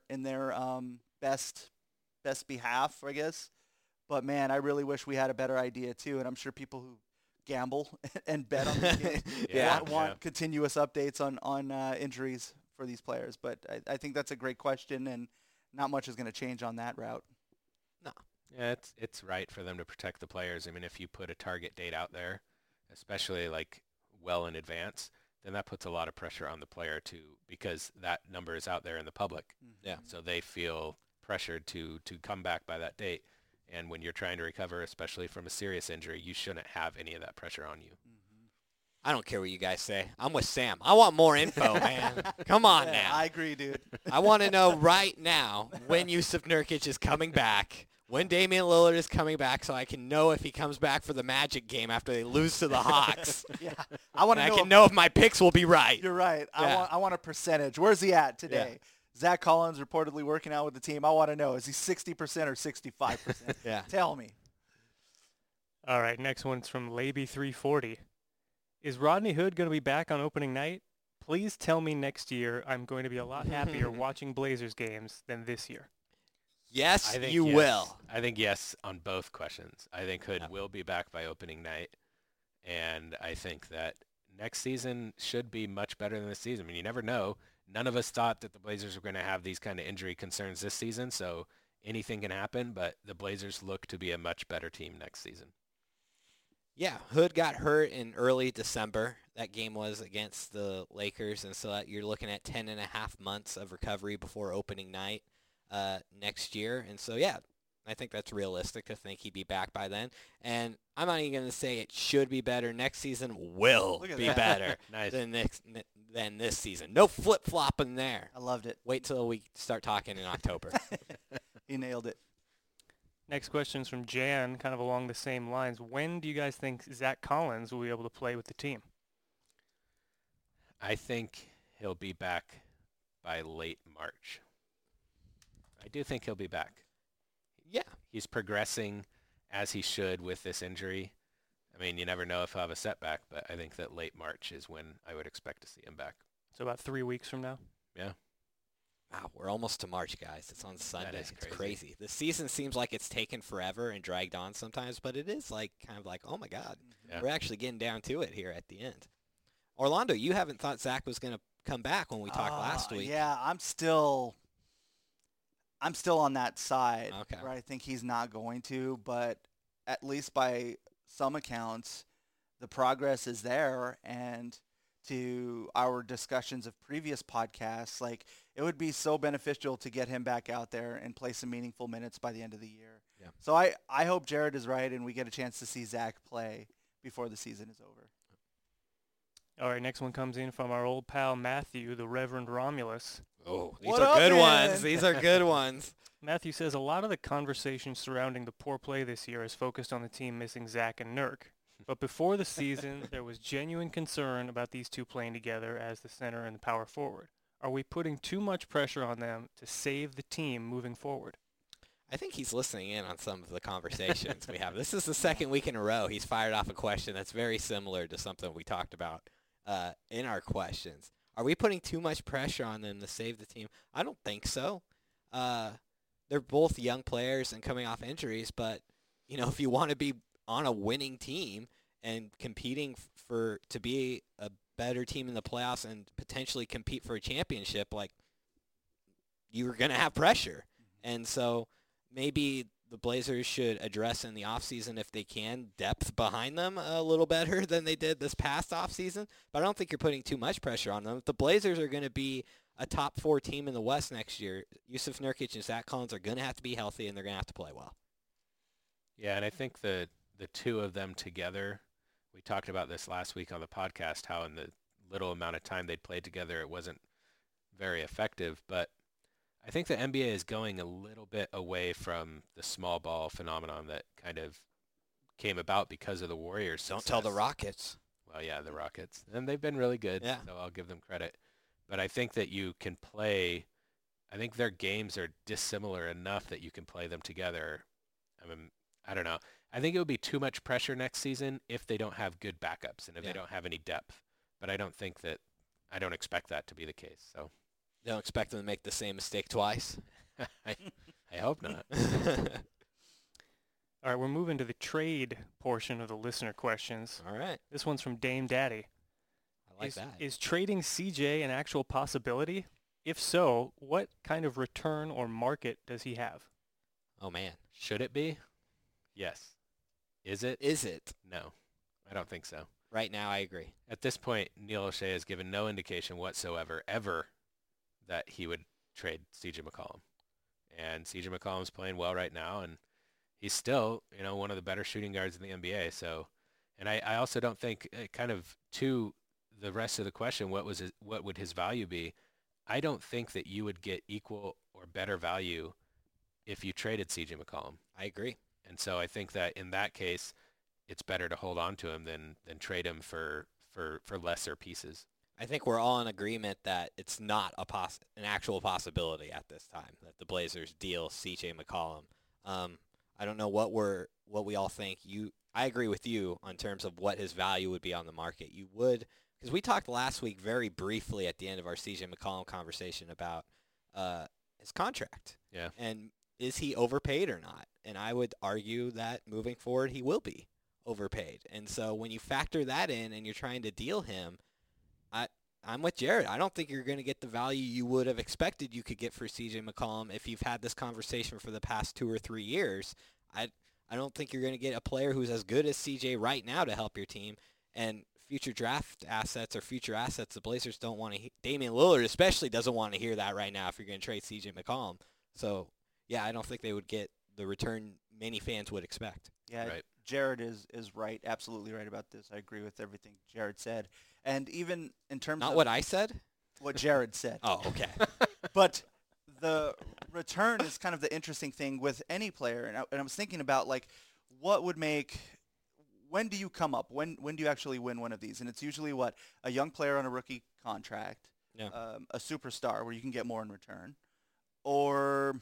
best behalf, I guess. But man, I really wish we had a better idea too. And I'm sure people who gamble and bet on the game want continuous updates on injuries for these players. But I think that's a great question, and not much is going to change on that route. No. Yeah, it's right for them to protect the players. I mean, if you put a target date out there, especially like well in advance, then that puts a lot of pressure on the player too, because that number is out there in the public. Mm-hmm. Yeah. So they feel pressured to come back by that date. And when you're trying to recover, especially from a serious injury, you shouldn't have any of that pressure on you. Mm-hmm. I don't care what you guys say. I'm with Sam. I want more info, man. Come on now. I agree, dude. I want to know right now when Jusuf Nurkic is coming back, when Damian Lillard is coming back, so I can know if he comes back for the Magic game after they lose to the Hawks. I want to know. I can know if my picks will be right. You're right. Yeah. I want a percentage. Where's he at today? Yeah. Zach Collins reportedly working out with the team. I want to know, is he 60% or 65%? Yeah. Tell me. All right, next one's from Laby340. Is Rodney Hood going to be back on opening night? Please tell me next year I'm going to be a lot happier watching Blazers games than this year. Yes, I think you yes. will. I think yes on both questions. I think Hood Yeah. will be back by opening night, and I think that next season should be much better than this season. I mean, you never know. None of us thought that the Blazers were going to have these kind of injury concerns this season, so anything can happen, but the Blazers look to be a much better team next season. Yeah, Hood got hurt in early December. That game was against the Lakers, and so that you're looking at 10 and a half months of recovery before opening night next year. And so, yeah, I think that's realistic to think he'd be back by then. And I'm not even going to say it should be better. Next season will Look at be that. better Nice. than this season. No flip-flopping there. I loved it. Wait till we start talking in October. He nailed it. Next question is from Jan, kind of along the same lines. When do you guys think Zach Collins will be able to play with the team? I think he'll be back by late March. I do think he'll be back. Yeah. He's progressing as he should with this injury. I mean, you never know if he'll have a setback, but I think that late March is when I would expect to see him back. So about 3 weeks from now? Yeah. Wow, we're almost to March, guys. It's on Sunday. is It's crazy. crazy. The season seems like it's taken forever and dragged on sometimes, but it is like kind of like, oh my God, Yeah. we're actually getting down to it here at the end. Orlando, you haven't thought Zach was going to come back when we talked last week. Yeah, I'm still on that side Okay. where I think he's not going to, but at least by some accounts, the progress is there. And to our discussions of previous podcasts, like it would be so beneficial to get him back out there and play some meaningful minutes by the end of the year. Yeah. So I hope Jared is right and we get a chance to see Zach play before the season is over. All right, next one comes in from our old pal Matthew, the Reverend Romulus. Oh, these What are up, good man? ones. These are good ones. Matthew says a lot of the conversation surrounding the poor play this year is focused on the team missing Zach and Nurk. But before the season, there was genuine concern about these two playing together as the center and the power forward. Are we putting too much pressure on them to save the team moving forward? I think he's listening in on some of the conversations we have. This is the second week in a row he's fired off a question that's very similar to something we talked about in our questions. Are we putting too much pressure on them to save the team? I don't think so. They're both young players and coming off injuries, but you know, if you want to be on a winning team and competing to be a better team in the playoffs and potentially compete for a championship, like you're going to have pressure. And so maybe the Blazers should address in the offseason, if they can, depth behind them a little better than they did this past offseason. But I don't think you're putting too much pressure on them. If the Blazers are going to be a top 4 team in the West next year, Yusuf Nurkic and Zach Collins are going to have to be healthy, and they're going to have to play well. Yeah, and I think the two of them together, we talked about this last week on the podcast, how in the little amount of time they'd played together, it wasn't very effective. But I think the NBA is going a little bit away from the small ball phenomenon that kind of came about because of the Warriors' Don't tell the success. Rockets. Well, yeah, the Rockets. And they've been really good, Yeah. so I'll give them credit. But I think that you can play, I think their games are dissimilar enough that you can play them together. I mean, I don't know. I think it would be too much pressure next season if they don't have good backups and if Yeah. they don't have any depth. But I don't expect that to be the case. So Don't expect them to make the same mistake twice. I hope not. All right, we're moving to the trade portion of the listener questions. All right. This one's from Dame Daddy. I like that. Is trading CJ an actual possibility? If so, what kind of return or market does he have? Oh, man. Should it be? Yes. Is it? Is it? No, I don't think so. Right now, I agree. At this point, Neil O'Shea has given no indication whatsoever, ever, that he would trade C.J. McCollum. And C.J. McCollum's playing well right now, and he's still, one of the better shooting guards in the NBA. So, and I also don't think, kind of to the rest of the question, what would his value be? I don't think that you would get equal or better value if you traded C.J. McCollum. I agree. And so I think that in that case, it's better to hold on to him than trade him for lesser pieces. I think we're all in agreement that it's not an actual possibility at this time that the Blazers deal C.J. McCollum. I don't know what we all think. I agree with you on terms of what his value would be on the market. You would, because we talked last week very briefly at the end of our C.J. McCollum conversation about his contract. Yeah. And is he overpaid or not? And I would argue that moving forward, he will be overpaid. And so when you factor that in and you're trying to deal him, I'm with Jared. I don't think you're going to get the value you would have expected you could get for C.J. McCollum if you've had this conversation for the past 2 or 3 years. I don't think you're going to get a player who's as good as C.J. right now to help your team. And future draft assets or future assets, the Blazers don't want to Damian Lillard especially doesn't want to hear that right now if you're going to trade C.J. McCollum. So, yeah, I don't think they would get the return many fans would expect. Yeah, Right. Jared is right, absolutely right about this. I agree with everything Jared said. And even in terms Not of what I said? what Jared said. Oh, okay. But the return is kind of the interesting thing with any player. And I was thinking about, like, what would make – when do you come up? When do you actually win one of these? And it's usually what? A young player on a rookie contract, Yeah. a superstar where you can get more in return, or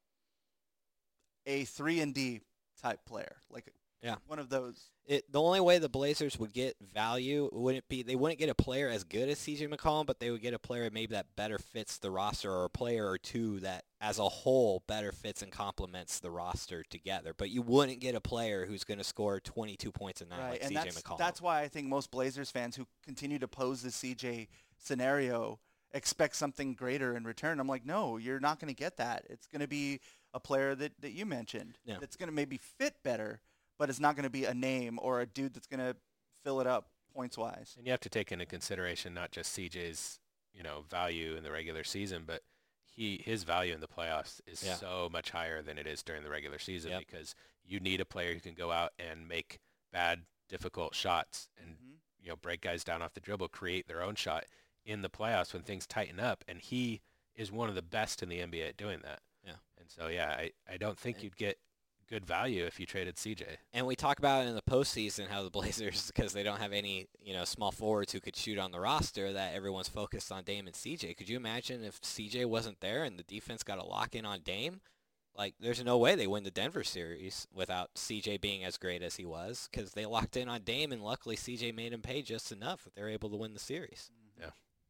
a 3-and-D type player, like Yeah. one of those. The only way the Blazers would get value wouldn't be they wouldn't get a player as good as C.J. McCollum, but they would get a player maybe that better fits the roster, or a player or two that as a whole better fits and complements the roster together. But you wouldn't get a player who's going to score 22 points a night Right, like and C.J. McCollum. that's why I think most Blazers fans who continue to pose the CJ scenario expect something greater in return. I'm like, no, you're not going to get that. It's going to be a player that you mentioned Yeah. that's going to maybe fit better, but it's not going to be a name or a dude that's going to fill it up points-wise. And you have to take into consideration not just CJ's, value in the regular season, but his value in the playoffs is Yeah. so much higher than it is during the regular season Yep. because you need a player who can go out and make bad, difficult shots and break guys down off the dribble, create their own shot in the playoffs when things tighten up. And he is one of the best in the NBA at doing that. Yeah. And so, yeah, I don't think you'd get good value if you traded CJ. And we talk about it in the postseason how the Blazers, because they don't have any small forwards who could shoot on the roster, that everyone's focused on Dame and CJ. Could you imagine if CJ wasn't there and the defense got a lock in on Dame? Like, there's no way they win the Denver series without CJ being as great as he was, because they locked in on Dame, and luckily CJ made him pay just enough that they're able to win the series. Yeah.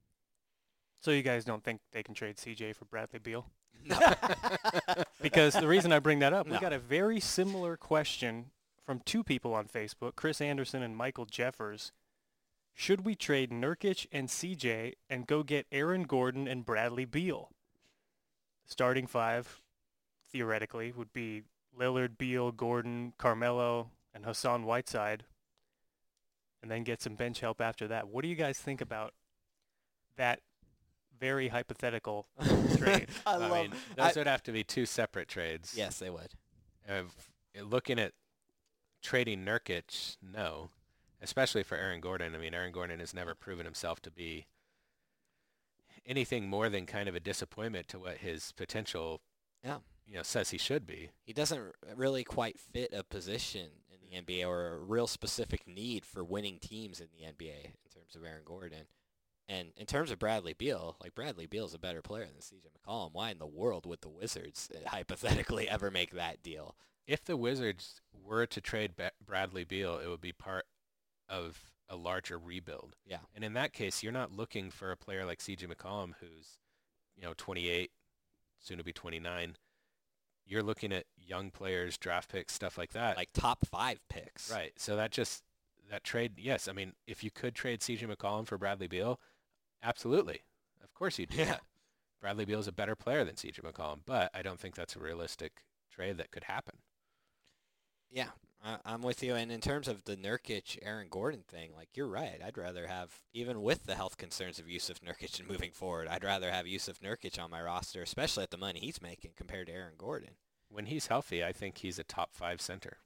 So you guys don't think they can trade CJ for Bradley Beal? No. Because the reason I bring that up, we No. got a very similar question from 2 people on Facebook, Chris Anderson and Michael Jeffers. Should we trade Nurkic and CJ and go get Aaron Gordon and Bradley Beal? Starting 5, theoretically, would be Lillard, Beal, Gordon, Carmelo, and Hassan Whiteside, and then get some bench help after that. What do you guys think about that very hypothetical trade? I I love mean, those would have to be 2 separate trades. Yes, they would. Looking at trading Nurkic, no, especially for Aaron Gordon. I mean, Aaron Gordon has never proven himself to be anything more than kind of a disappointment to what his potential, says he should be. He doesn't really quite fit a position in the NBA or a real specific need for winning teams in the NBA in terms of Aaron Gordon. And in terms of Bradley Beal, Bradley Beal is a better player than C.J. McCollum. Why in the world would the Wizards hypothetically ever make that deal? If the Wizards were to trade Bradley Beal, it would be part of a larger rebuild. Yeah. And in that case, you're not looking for a player like C.J. McCollum who's, 28, soon to be 29. You're looking at young players, draft picks, stuff like that. Like top 5 picks. Right. So that trade, yes. I mean, if you could trade C.J. McCollum for Bradley Beal, absolutely. Of course you'd do Yeah. that. Bradley Beal is a better player than C.J. McCollum, but I don't think that's a realistic trade that could happen. Yeah, I'm with you. And in terms of the Nurkic, Aaron Gordon thing, you're right. I'd rather have, even with the health concerns of Yusuf Nurkic and moving forward, I'd rather have Yusuf Nurkic on my roster, especially at the money he's making compared to Aaron Gordon. When he's healthy, I think he's a top 5 center.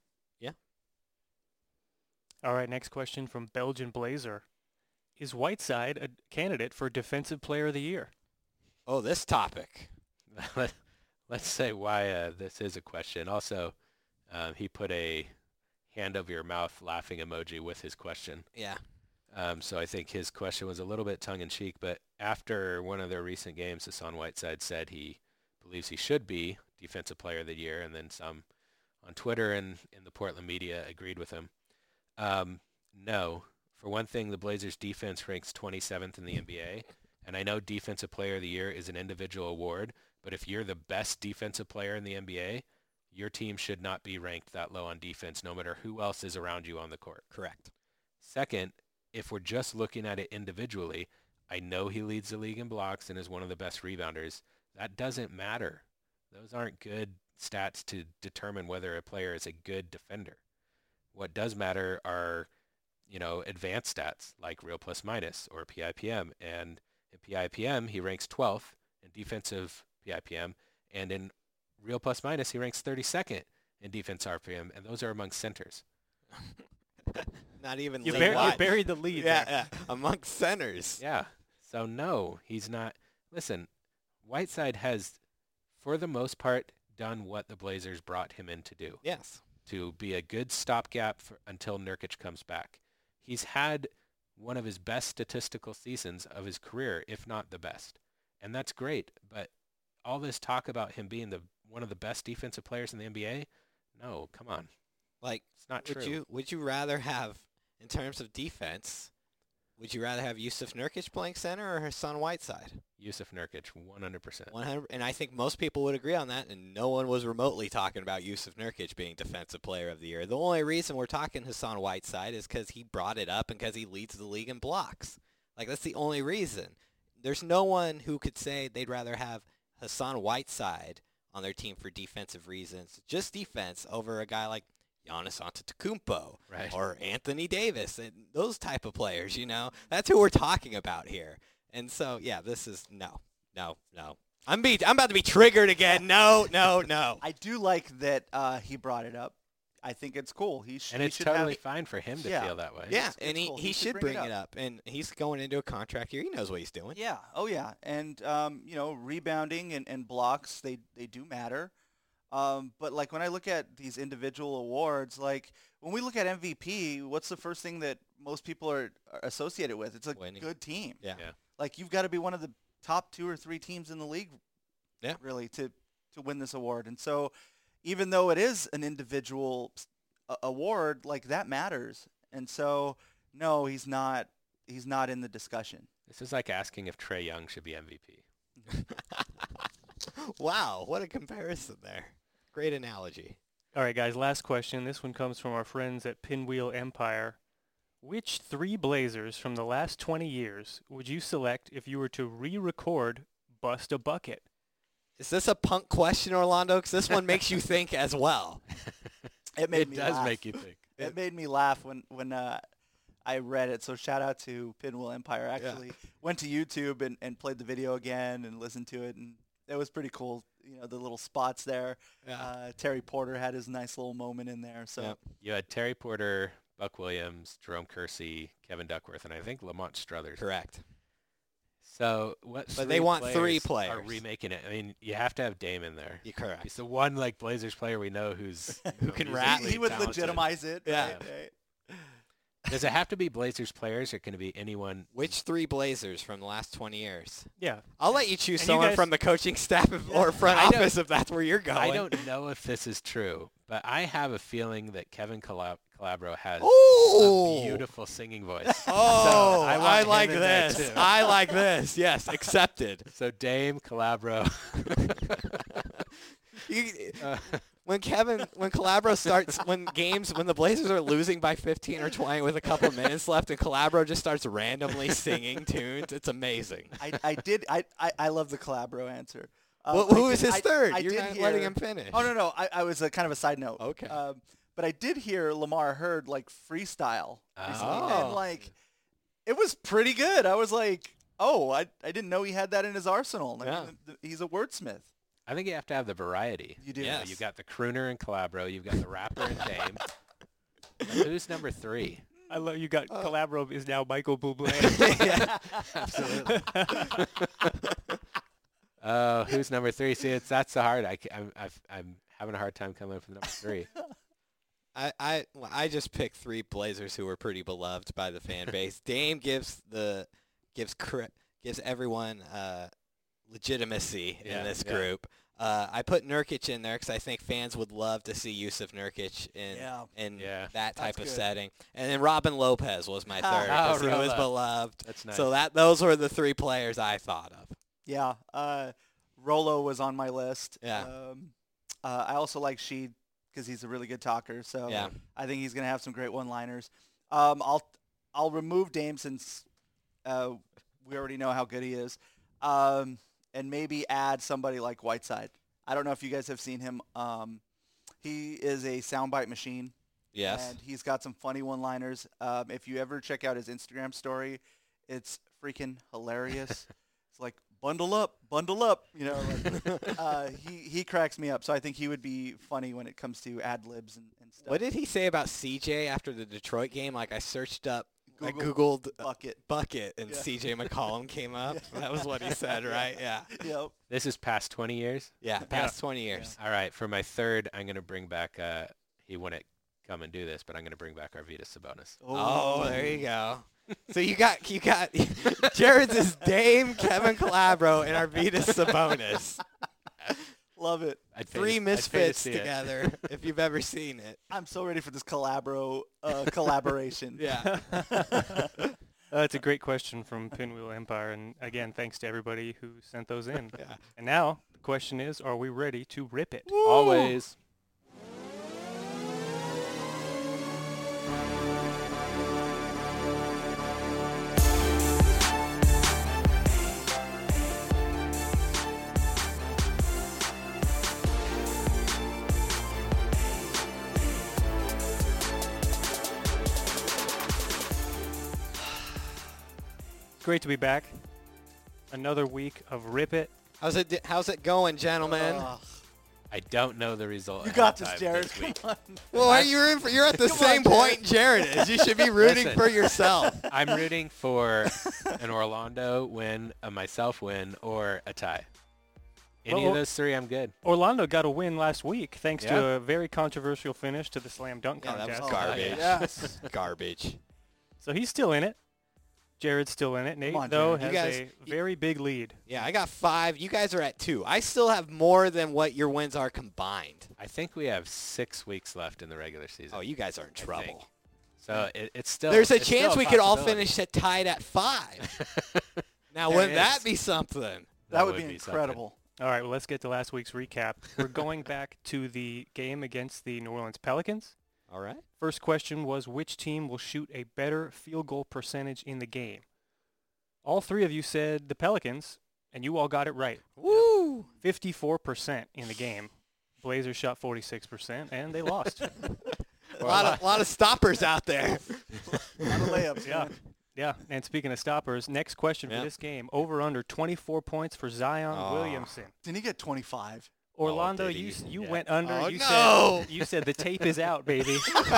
All right, next question from Belgian Blazer. Is Whiteside a candidate for Defensive Player of the Year? Oh, this topic. Let's say why this is a question. Also, he put a hand over your mouth laughing emoji with his question. Yeah. So I think his question was a little bit tongue-in-cheek, but after one of their recent games, Hassan Whiteside said he believes he should be Defensive Player of the Year, and then some on Twitter and in the Portland media agreed with him. No. For one thing, the Blazers' defense ranks 27th in the NBA, and I know Defensive Player of the Year is an individual award, but But if you're the best defensive player in the NBA, your team should not be ranked that low on defense, no matter who else is around you on the court. Correct. Second, if we're just looking at it individually, I know he leads the league in blocks and is one of the best rebounders. That doesn't matter. Those aren't good stats to determine whether a player is a good defender. What does matter are, advanced stats like real plus minus or PIPM. And in PIPM, he ranks 12th in defensive PIPM. And in real plus minus, he ranks 32nd in defense RPM. And those are among centers. Not even You league-wide. buried the lead Yeah, there. yeah, amongst centers. Yeah. So no, he's not. Listen, Whiteside has, for the most part, done what the Blazers brought him in to do, Yes. to be a good stopgap until Nurkic comes back. He's had one of his best statistical seasons of his career, if not the best. And that's great. But all this talk about him being one of the best defensive players in the NBA, no, come on. Like, It's not true. would you rather have, in terms of defense, would you rather have Yusuf Nurkic playing center or Hassan Whiteside? Yusuf Nurkic, 100%. 100, and I think most people would agree on that, and no one was remotely talking about Yusuf Nurkic being Defensive Player of the Year. The only reason we're talking Hassan Whiteside is because he brought it up and because he leads the league in blocks. Like, that's the only reason. There's no one who could say they'd rather have Hassan Whiteside on their team for defensive reasons, just defense, over a guy like Giannis Antetokounmpo Right. or Anthony Davis and those type of players, That's who we're talking about here. And so, yeah, this is no. I'm about to be triggered again. No. I do like that he brought it up. I think it's cool. And it's totally fine for him to Yeah. feel that way. Yeah, It's and cool. he should bring it up. And he's going into a contract year. He knows what he's doing. Yeah. Oh, yeah. And, rebounding and blocks, they do matter. But, like, when I look at these individual awards, like, when we look at MVP, what's the first thing that most people are associated with? It's a Winning. good team. Yeah. Yeah. Like, you've got to be one of the top 2 or 3 teams in the league, Yeah. really, to win this award. And so even though it is an individual award, like, that matters. And so, no, he's not in the discussion. This is like asking if Trae Young should be MVP. Wow, what a comparison there. Great analogy. All right, guys, last question. This one comes from our friends at Pinwheel Empire. Which 3 Blazers from the last 20 years would you select if you were to re-record Bust a Bucket? Is this a punk question, Orlando? Because this one makes you think as well. It made It me does laugh. make you think. It made me laugh when I read it. So shout out to Pinwheel Empire. Actually went to YouTube and played the video again and listened to it, and it was pretty cool. The little spots there. Yeah. Terry Porter had his nice little moment in there. So Yep. You had Terry Porter, Buck Williams, Jerome Kersey, Kevin Duckworth, and I think Lamont Struthers. Correct. So what? But they want 3 Are players. remaking it. I mean, you have to have Dame in there. You're correct. He's the one Blazers player we know who's Who can rap. musically he would talented. legitimize it. Yeah. Right? Does it have to be Blazers players, or can it be anyone? Which 3 Blazers from the last 20 years? Yeah. I'll let you choose And you someone guys- from the coaching staff or front I don't- office if that's where you're going. I don't know if this is true, but I have a feeling that Kevin Calabro has Ooh. a beautiful singing voice. Oh, So I want I him like in there, this. too. I like this. Yes, accepted. So Dame, Calabro. You- uh, when Calabro starts, when the Blazers are losing by 15 or 20 with a couple minutes left and Calabro just starts randomly singing tunes, it's amazing. I love the Calabro answer. Well, I who did- is his I- third? I You're did not hear- letting him finish. Oh no, I was a kind of a side note. Okay. But I did hear Lamar Hurd like freestyle recently, Oh. and like it was pretty good. I was like, oh, I didn't know he had that in his arsenal. I Yeah. mean, he's a wordsmith. I think you have to have the variety. You do. Yes. You've got the crooner and Calabro. You've got the rapper and Dame. Who's number 3? I love you got Calabro is now Michael Bublé. Yeah. Absolutely. Who's number 3? See, that's the hard. I'm having a hard time coming up with number 3. I just picked 3 Blazers who were pretty beloved by the fan base. Dame gives everyone legitimacy in Yeah, this yeah. group. I put Nurkic in there because I think fans would love to see Yusuf Nurkic in Yeah. that type of good. setting. And then Robin Lopez was my third because he was Rolo. beloved. That's nice. So those were the 3 players I thought of. Yeah. Rolo was on my list. Yeah. I also like Sheed because he's a really good talker. So Yeah. I think he's going to have some great one-liners. I'll remove Dame since we already know how good he is, and maybe add somebody like Whiteside. I don't know if you guys have seen him. He is a soundbite machine. Yes. And he's got some funny one-liners. If you ever check out his Instagram story, it's freaking hilarious. It's like, bundle up. You know, like, he cracks me up. So I think he would be funny when it comes to ad-libs and stuff. What did he say about CJ after the Detroit game? Like, I searched up, I Googled Googled bucket. and Yeah. CJ McCollum came up. That was what he said, right? Yeah. Yep. This is past 20 years. Yeah, past 20 years. All right, for my third, I'm going to bring back. He wouldn't come and do this, but I'm going to bring back Arvydas Sabonis. Oh, there you go. So you got Jared's is Dame, Kevin Calabro, and Arvydas Sabonis. Love it. I'd pay Three to- I'd pay to misfits see it. together, if you've ever seen it. I'm so ready for this collaboration. Yeah. It's a great question from Pinwheel Empire, and again, thanks to everybody who sent those in. Yeah. And now the question is, are we ready to rip it? Always. Great to be back. Another week of Rip It. How's it going, gentlemen? I don't know the result. You ahead got of this, time Jared. this Come week. on. Well, you're at the Come same on, point Jared is. You should be rooting Listen. for yourself. I'm rooting for an Orlando win, a myself win, or a tie. Any Well, of those three, I'm good. Orlando got a win last week thanks to Yeah. a very controversial finish to the slam dunk Yeah, that was contest. garbage. Yes. Garbage. So he's still in it. Jared's still in it. Nate, on, though, Jared. has You guys- a very big lead. Yeah, I got 5. You guys are at 2. I still have more than what your wins are combined. I think we have 6 weeks left in the regular season. Oh, you guys are in I trouble. think. So it's still. There's a it's still chance we could all possibility. finish it tied at 5. Now, There wouldn't is. that be something? That would be something. incredible. All right, well, let's get to last week's recap. We're going back to the game against the New Orleans Pelicans. All right. First question was, which team will shoot a better field goal percentage in the game? All three of you said the Pelicans, and you all got it right. Woo! 54% in the game. Blazers shot 46%, and they lost. A lot of stoppers out there. A lot of layups. Yeah. man. Yeah, and speaking of stoppers, next question Yeah. for this game, over under 24 points for Zion Oh. Williamson. Didn't he get 25? Orlando, did you he? you Yeah. went under. Oh, you no. said the tape is out, baby.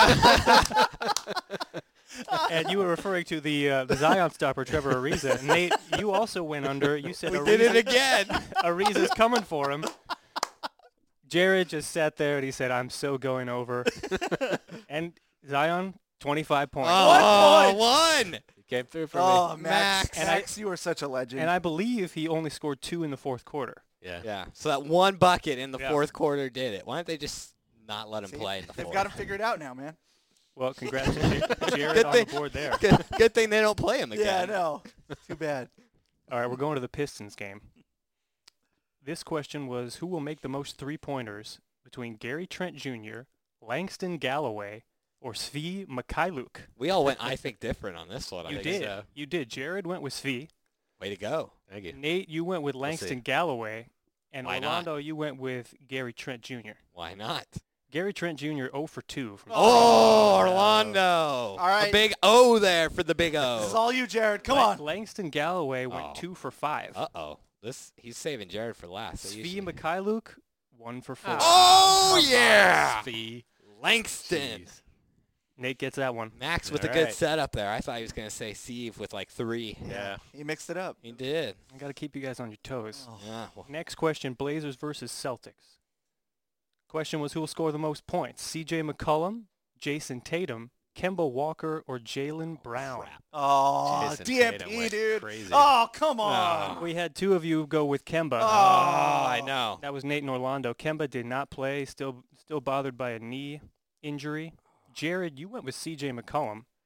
And you were referring to the Zion stopper, Trevor Ariza. Nate, you also went under. You said We did it again. Ariza's coming for him. Jared just sat there and he said, "I'm so going over." And Zion, 25 points. Oh, What? 1. You came through for Oh, me. Max. Max. Max, you are such a legend. And I believe he only scored 2 in the fourth quarter. Yeah. Yeah. So that one bucket in the Yeah. fourth quarter did it. Why don't they just not let him See, play in the They've fourth? got him figured out now, man. Well, congrats to Jared Good on the thing- board there. Good thing they don't play him again. Yeah, I know. Too bad. All right, we're going to the Pistons game. This question was, who will make the most three-pointers between Gary Trent Jr., Langston Galloway, or Svi Mikhailuk? We all went, I think, different on this one. I You think did. so. You did. Jared went with Svi. Way to go. Thank you. Nate, you went with see. Langston Galloway. And Why not? Orlando, you went with Gary Trent Jr. Why not? Gary Trent Jr. 0 for 2. From Oh, Orlando. All right. A big O there for the big This is O. all you, Jared. Come on. Langston Galloway went Oh. 2 for 5. Uh-oh. He's saving Jared for last. They Svi usually- Mikhailuk 1 for 4. Oh, yeah. Svi. Langston. Jeez. Nate gets that one. Max with a All good right. setup there. I thought he was going to say Steve with like 3. Yeah. He mixed it up. He did. I got to keep you guys on your toes. Oh. Yeah. Well, Next question, Blazers versus Celtics. Question was, who will score the most points? C.J. McCollum, Jason Tatum, Kemba Walker, or Jalen Brown? crap. Oh, Jason Tatum DMP, went dude. crazy. Oh, come on. We had 2 of you go with Kemba. Oh. I know. That was Nate and Orlando. Kemba did not play, still bothered by a knee injury. Jared, you went with C.J. McCollum.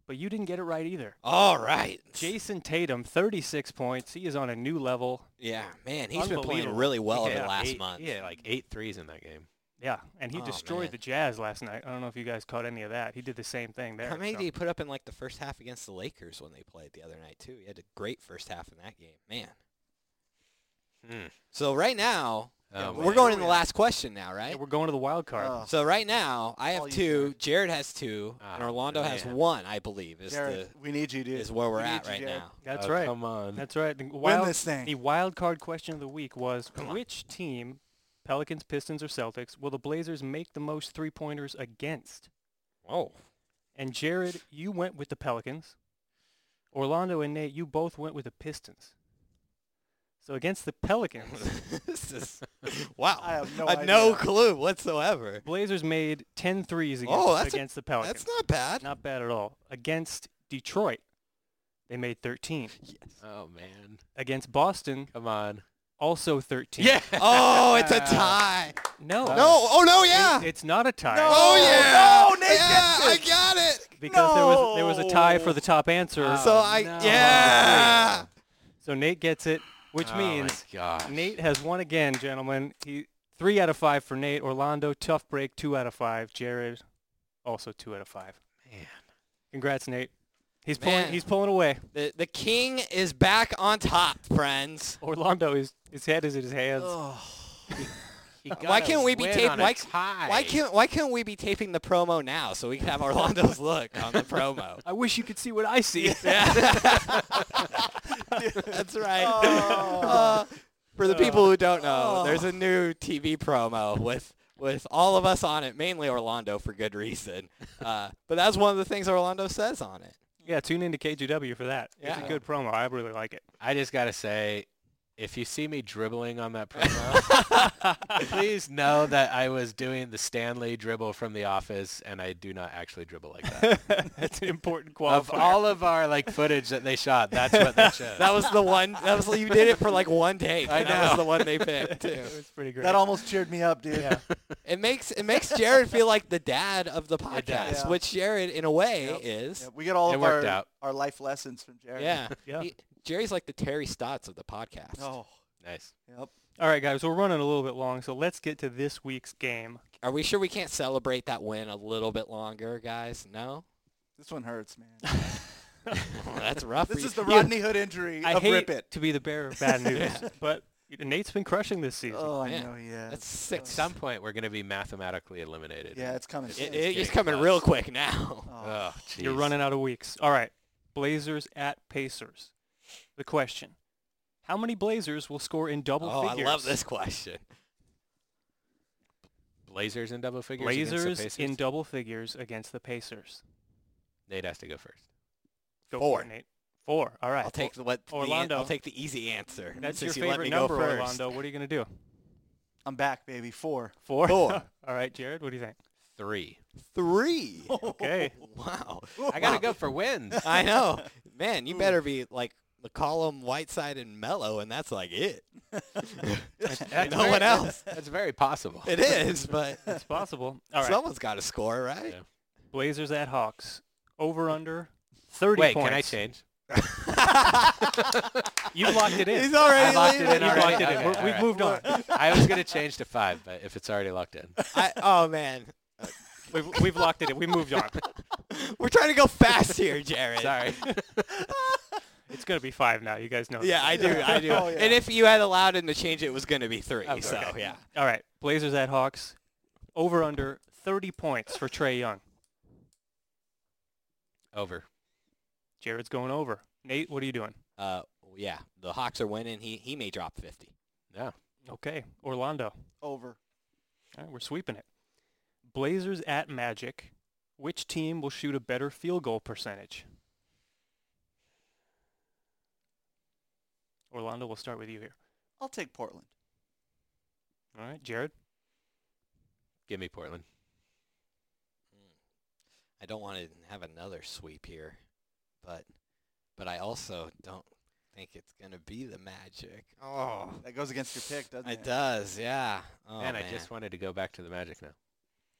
but you didn't get it right either. All right. Jason Tatum, 36 points. He is on a new level. Yeah, man, he's been playing Unbelievable. really well over Yeah, the last month. Yeah, like 8 threes in that game. Yeah, and he Oh, destroyed man. the Jazz last night. I don't know if you guys caught any of that. He did the same thing there. How many so. did he put up in like the first half against the Lakers when they played the other night too? He had a great first half in that game, man. So right now, Oh, we're man. going in the last question now, Yeah, right? we're going to the wild card. Oh. So right now, I All have you, 2, Jared has 2, and Oh, Orlando has man. 1, I believe, Jared, we need you, dude. is where we're We need at you, right Jared. now. That's Oh, right. Come on. That's right. The Win this thing. The wild card question of the week was, Come on. which team, Pelicans, Pistons, or Celtics, will the Blazers make the most three-pointers against? Oh. And Jared, you went with the Pelicans. Orlando and Nate, you both went with the Pistons. So against the Pelicans, This is wow. I have no I had no idea. clue whatsoever. Blazers made 10 threes Oh, that's against the Pelicans. That's not bad. Not bad at all. Against Detroit, they made 13. Yes. Oh, man. Against Boston, Come on. also 13. Yeah. Oh, it's a tie. No. No. Oh no, yeah. It's not a tie. No. Oh yeah. No, Nate yeah, gets I it. got it. Because there was a tie for the top answer. Oh, So I no. yeah. So Nate gets it, which Oh, means my gosh. Nate has won again, gentlemen. 3 out of 5 for Nate. Orlando, tough break, 2 out of 5. Jared, also 2 out of 5. Man. Congrats, Nate. He's Man. pulling. He's pulling away. The king is back on top, friends. Orlando, his head is in his hands. He Why got can't a we be win taped? on a tie. Why can't we be taping the promo now so we can have Orlando's look on the promo? I wish you could see what I see. That's right. Oh. For the people who don't know, there's a new TV promo with all of us on it, mainly Orlando for good reason. But that's one of the things Orlando says on it. Yeah, tune into KGW for that. It's Yeah. a good promo. I really like it. I just got to say, if you see me dribbling on that promo, please know that I was doing the Stanley dribble from The Office, and I do not actually dribble like that. That's an important Of qualifier. all of our footage that they shot, that's what they showed. That was the one. You did it for like one take. I That was know. the one they picked too. It was pretty great. That almost cheered me up, dude. yeah. It makes Jared feel like the dad of the podcast, does. Yeah. which Jared in a way Yep. is. Yeah, we get all It of worked out. our life lessons from Jared. Yeah. Yeah. Jerry's like the Terry Stotts of the podcast. Oh, Nice. yep. All right, guys, we're running a little bit long, so let's get to this week's game. Are we sure we can't celebrate that win a little bit longer, guys? No? This one hurts, man. That's rough. This for is the you. Rodney Hood injury I of hate Rip It. to be the bearer of bad news, but Nate's been crushing this season. Oh, I Yeah. know he has. That's At 6. some point, we're going to be mathematically eliminated. Yeah, it's coming. soon. It's getting coming close. real quick now. Oh. Oh, jeez. You're running out of weeks. All right, Blazers at Pacers. The question, how many Blazers will score in double Oh, figures? I love this question. Blazers in double figures against the Blazers Pacers? in double figures against the Pacers. Nate has to go first. Go 4. for it, Nate. 4. All right. I'll take Orlando. I'll take the easy answer. That's since your you let favorite me go number, first. Orlando. What are you going to do? I'm back, baby. 4. 4? 4. All right, Jared, what do you think? 3. 3. Okay. Wow. I got to go for wins. I know. Man, you better be like McCollum, Whiteside, and Mello, and that's like it. That's no one else. That's very possible. It is, but It's possible. All right. someone's got to score, right? Yeah. Blazers at Hawks. Over under 30 Wait, points. can I change? You locked it in. He's already I locked it in leaving. You already. locked it in. Okay, We've all right. moved on. I was going to change to 5, but if it's already locked in. Oh, man. We've locked it in. We moved on. We're trying to go fast here, Jared. Sorry. It's going to be 5 now. You guys know Yeah, I do. I do. Oh, yeah. And if you had allowed him to change it was going to be 3. Okay. So, yeah. All right. Blazers at Hawks. Over under 30 points for Trae Young. Over. Jared's going over. Nate, what are you doing? Yeah, the Hawks are winning. He may drop 50. Yeah. Okay. Orlando. Over. All right, we're sweeping it. Blazers at Magic. Which team will shoot a better field goal percentage? Orlando, we'll start with you here. I'll take Portland. All right, Jared. Give me Portland. I don't want to have another sweep here, but I also don't think it's going to be the Magic. Oh, That goes against your pick, doesn't it? it does, yeah. Oh, Man, man. I just wanted to go back to the Magic now.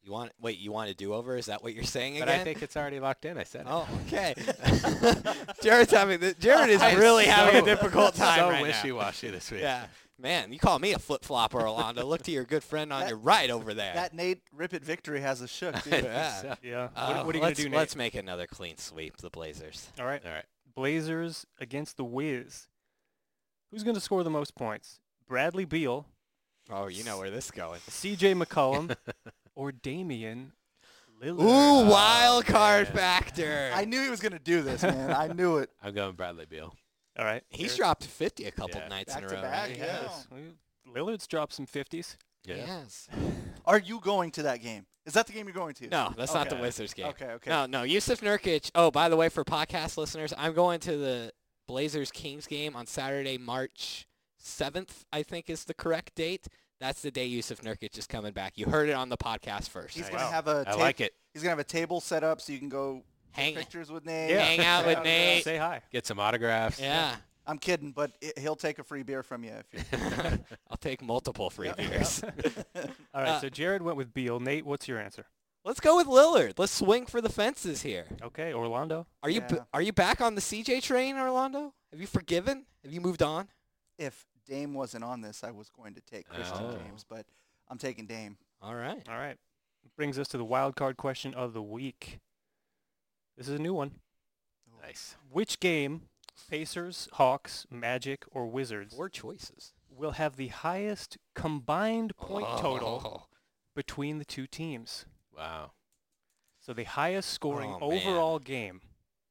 You want a do-over? Is that what you're saying But again? I think it's already locked in. I said it. Oh, okay. Jared is I'm really having a so- difficult time so right now. wishy-washy this week. Yeah. Man, you call me a flip-flopper, Orlando. Look to your good friend on your right over there. That Nate Rippett victory has us shook, I dude. think Yeah. so. Yeah. Uh, What are you going to do, Nate? Let's make another clean sweep, the Blazers. All right. All right. Blazers against the Wiz. Who's going to score the most points? Bradley Beal, Oh, you know where this is going. C.J. McCollum, or Damian Lillard? Ooh, wild card man. factor. I knew he was going to do this, man. I knew it. I'm going Bradley Beal. All right. He's Jared. dropped 50 a couple Yeah. nights in a Back to row, back, right? He yeah. has. Lillard's dropped some 50s. Yeah. Yes. Are you going to that game? Is that the game you're going to? No, that's not the Okay. Wizards game. Okay. No, Yusuf Nurkic. Oh, by the way, for podcast listeners, I'm going to the Blazers-Kings game on Saturday, March 7th, I think is the correct date. That's the day Yusuf Nurkic is coming back. You heard it on the podcast first. He's Nice. going to have a I like it. He's going to have a table set up so you can go Hang, take pictures with Nate. Yeah. hang out with Nate. Say hi. Get some autographs. Yeah. I'm kidding, but he'll take a free beer from you if you. I'll take multiple free Yep, beers. All right. Uh, So Jared went with Beal. Nate, what's your answer? Let's go with Lillard. Let's swing for the fences here. Okay. Orlando. Are you Yeah. are you back on the CJ train, Orlando? Have you forgiven? Have you moved on? If Dame wasn't on this, I was going to take Christian Oh. James, but I'm taking Dame. All right. All right. Brings us to the wild card question of the week. This is a new one. Nice. Which game, Pacers, Hawks, Magic, or Wizards, 4 choices. will have the highest combined point total Oh. between the two teams? Wow. So the highest scoring Oh, man. overall game.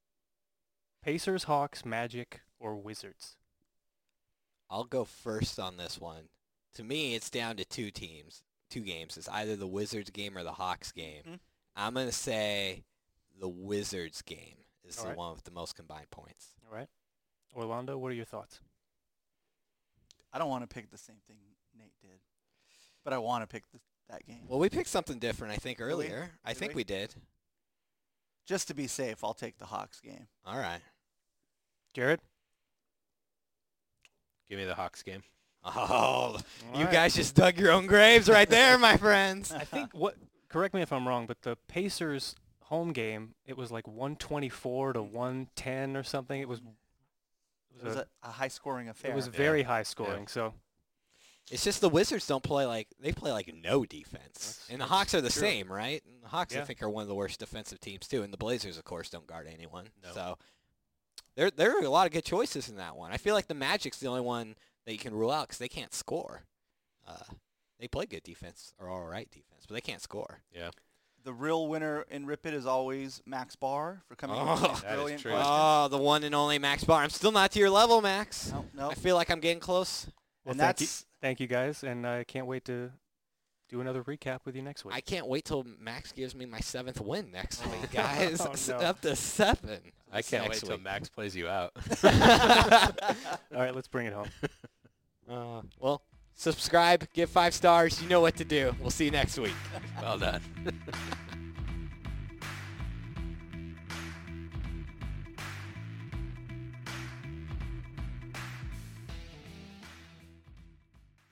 Pacers, Hawks, Magic, or Wizards? I'll go first on this one. To me, it's down to 2 teams, 2 games. It's either the Wizards game or the Hawks game. Mhm. I'm going to say the Wizards game is All the right. one with the most combined points. All right. Orlando, what are your thoughts? I don't want to pick the same thing Nate did, but I want to pick that game. Well, we picked something different, I think, Really? earlier. I Did think we? we did. Just to be safe, I'll take the Hawks game. All right. Jared? Give me the Hawks game. Oh, All you right. guys just dug your own graves right there, my friends. I think correct me if I'm wrong, but the Pacers home game, it was like 124 to 110 or something. It was It was a high-scoring affair. it was Yeah. very high scoring. So It's just the Wizards don't play they play like no defense. And the Hawks are the true. same, right? And the Hawks, I Yeah. think, are one of the worst defensive teams, too. And the Blazers, of course, don't guard anyone. No. So there are a lot of good choices in that one. I feel like the Magic's the only one that you can rule out because they can't score. They play good defense, or all right defense, but they can't score. Yeah. The real winner in Rip It is always Max Barr for coming Oh, up with these that is brilliant true. questions. Oh, the one and only Max Barr. I'm still not to your level, Max. No. I feel like I'm getting close. well, And thank you, that's thank you guys, and I can't wait to do another recap with you next week. I can't wait till Max gives me my 7th win next week, guys. Oh, no. Up to 7. I can't wait next till week. Max plays you out. All right, let's bring it home. Well, subscribe, give 5 stars. You know what to do. We'll see you next week. Well done.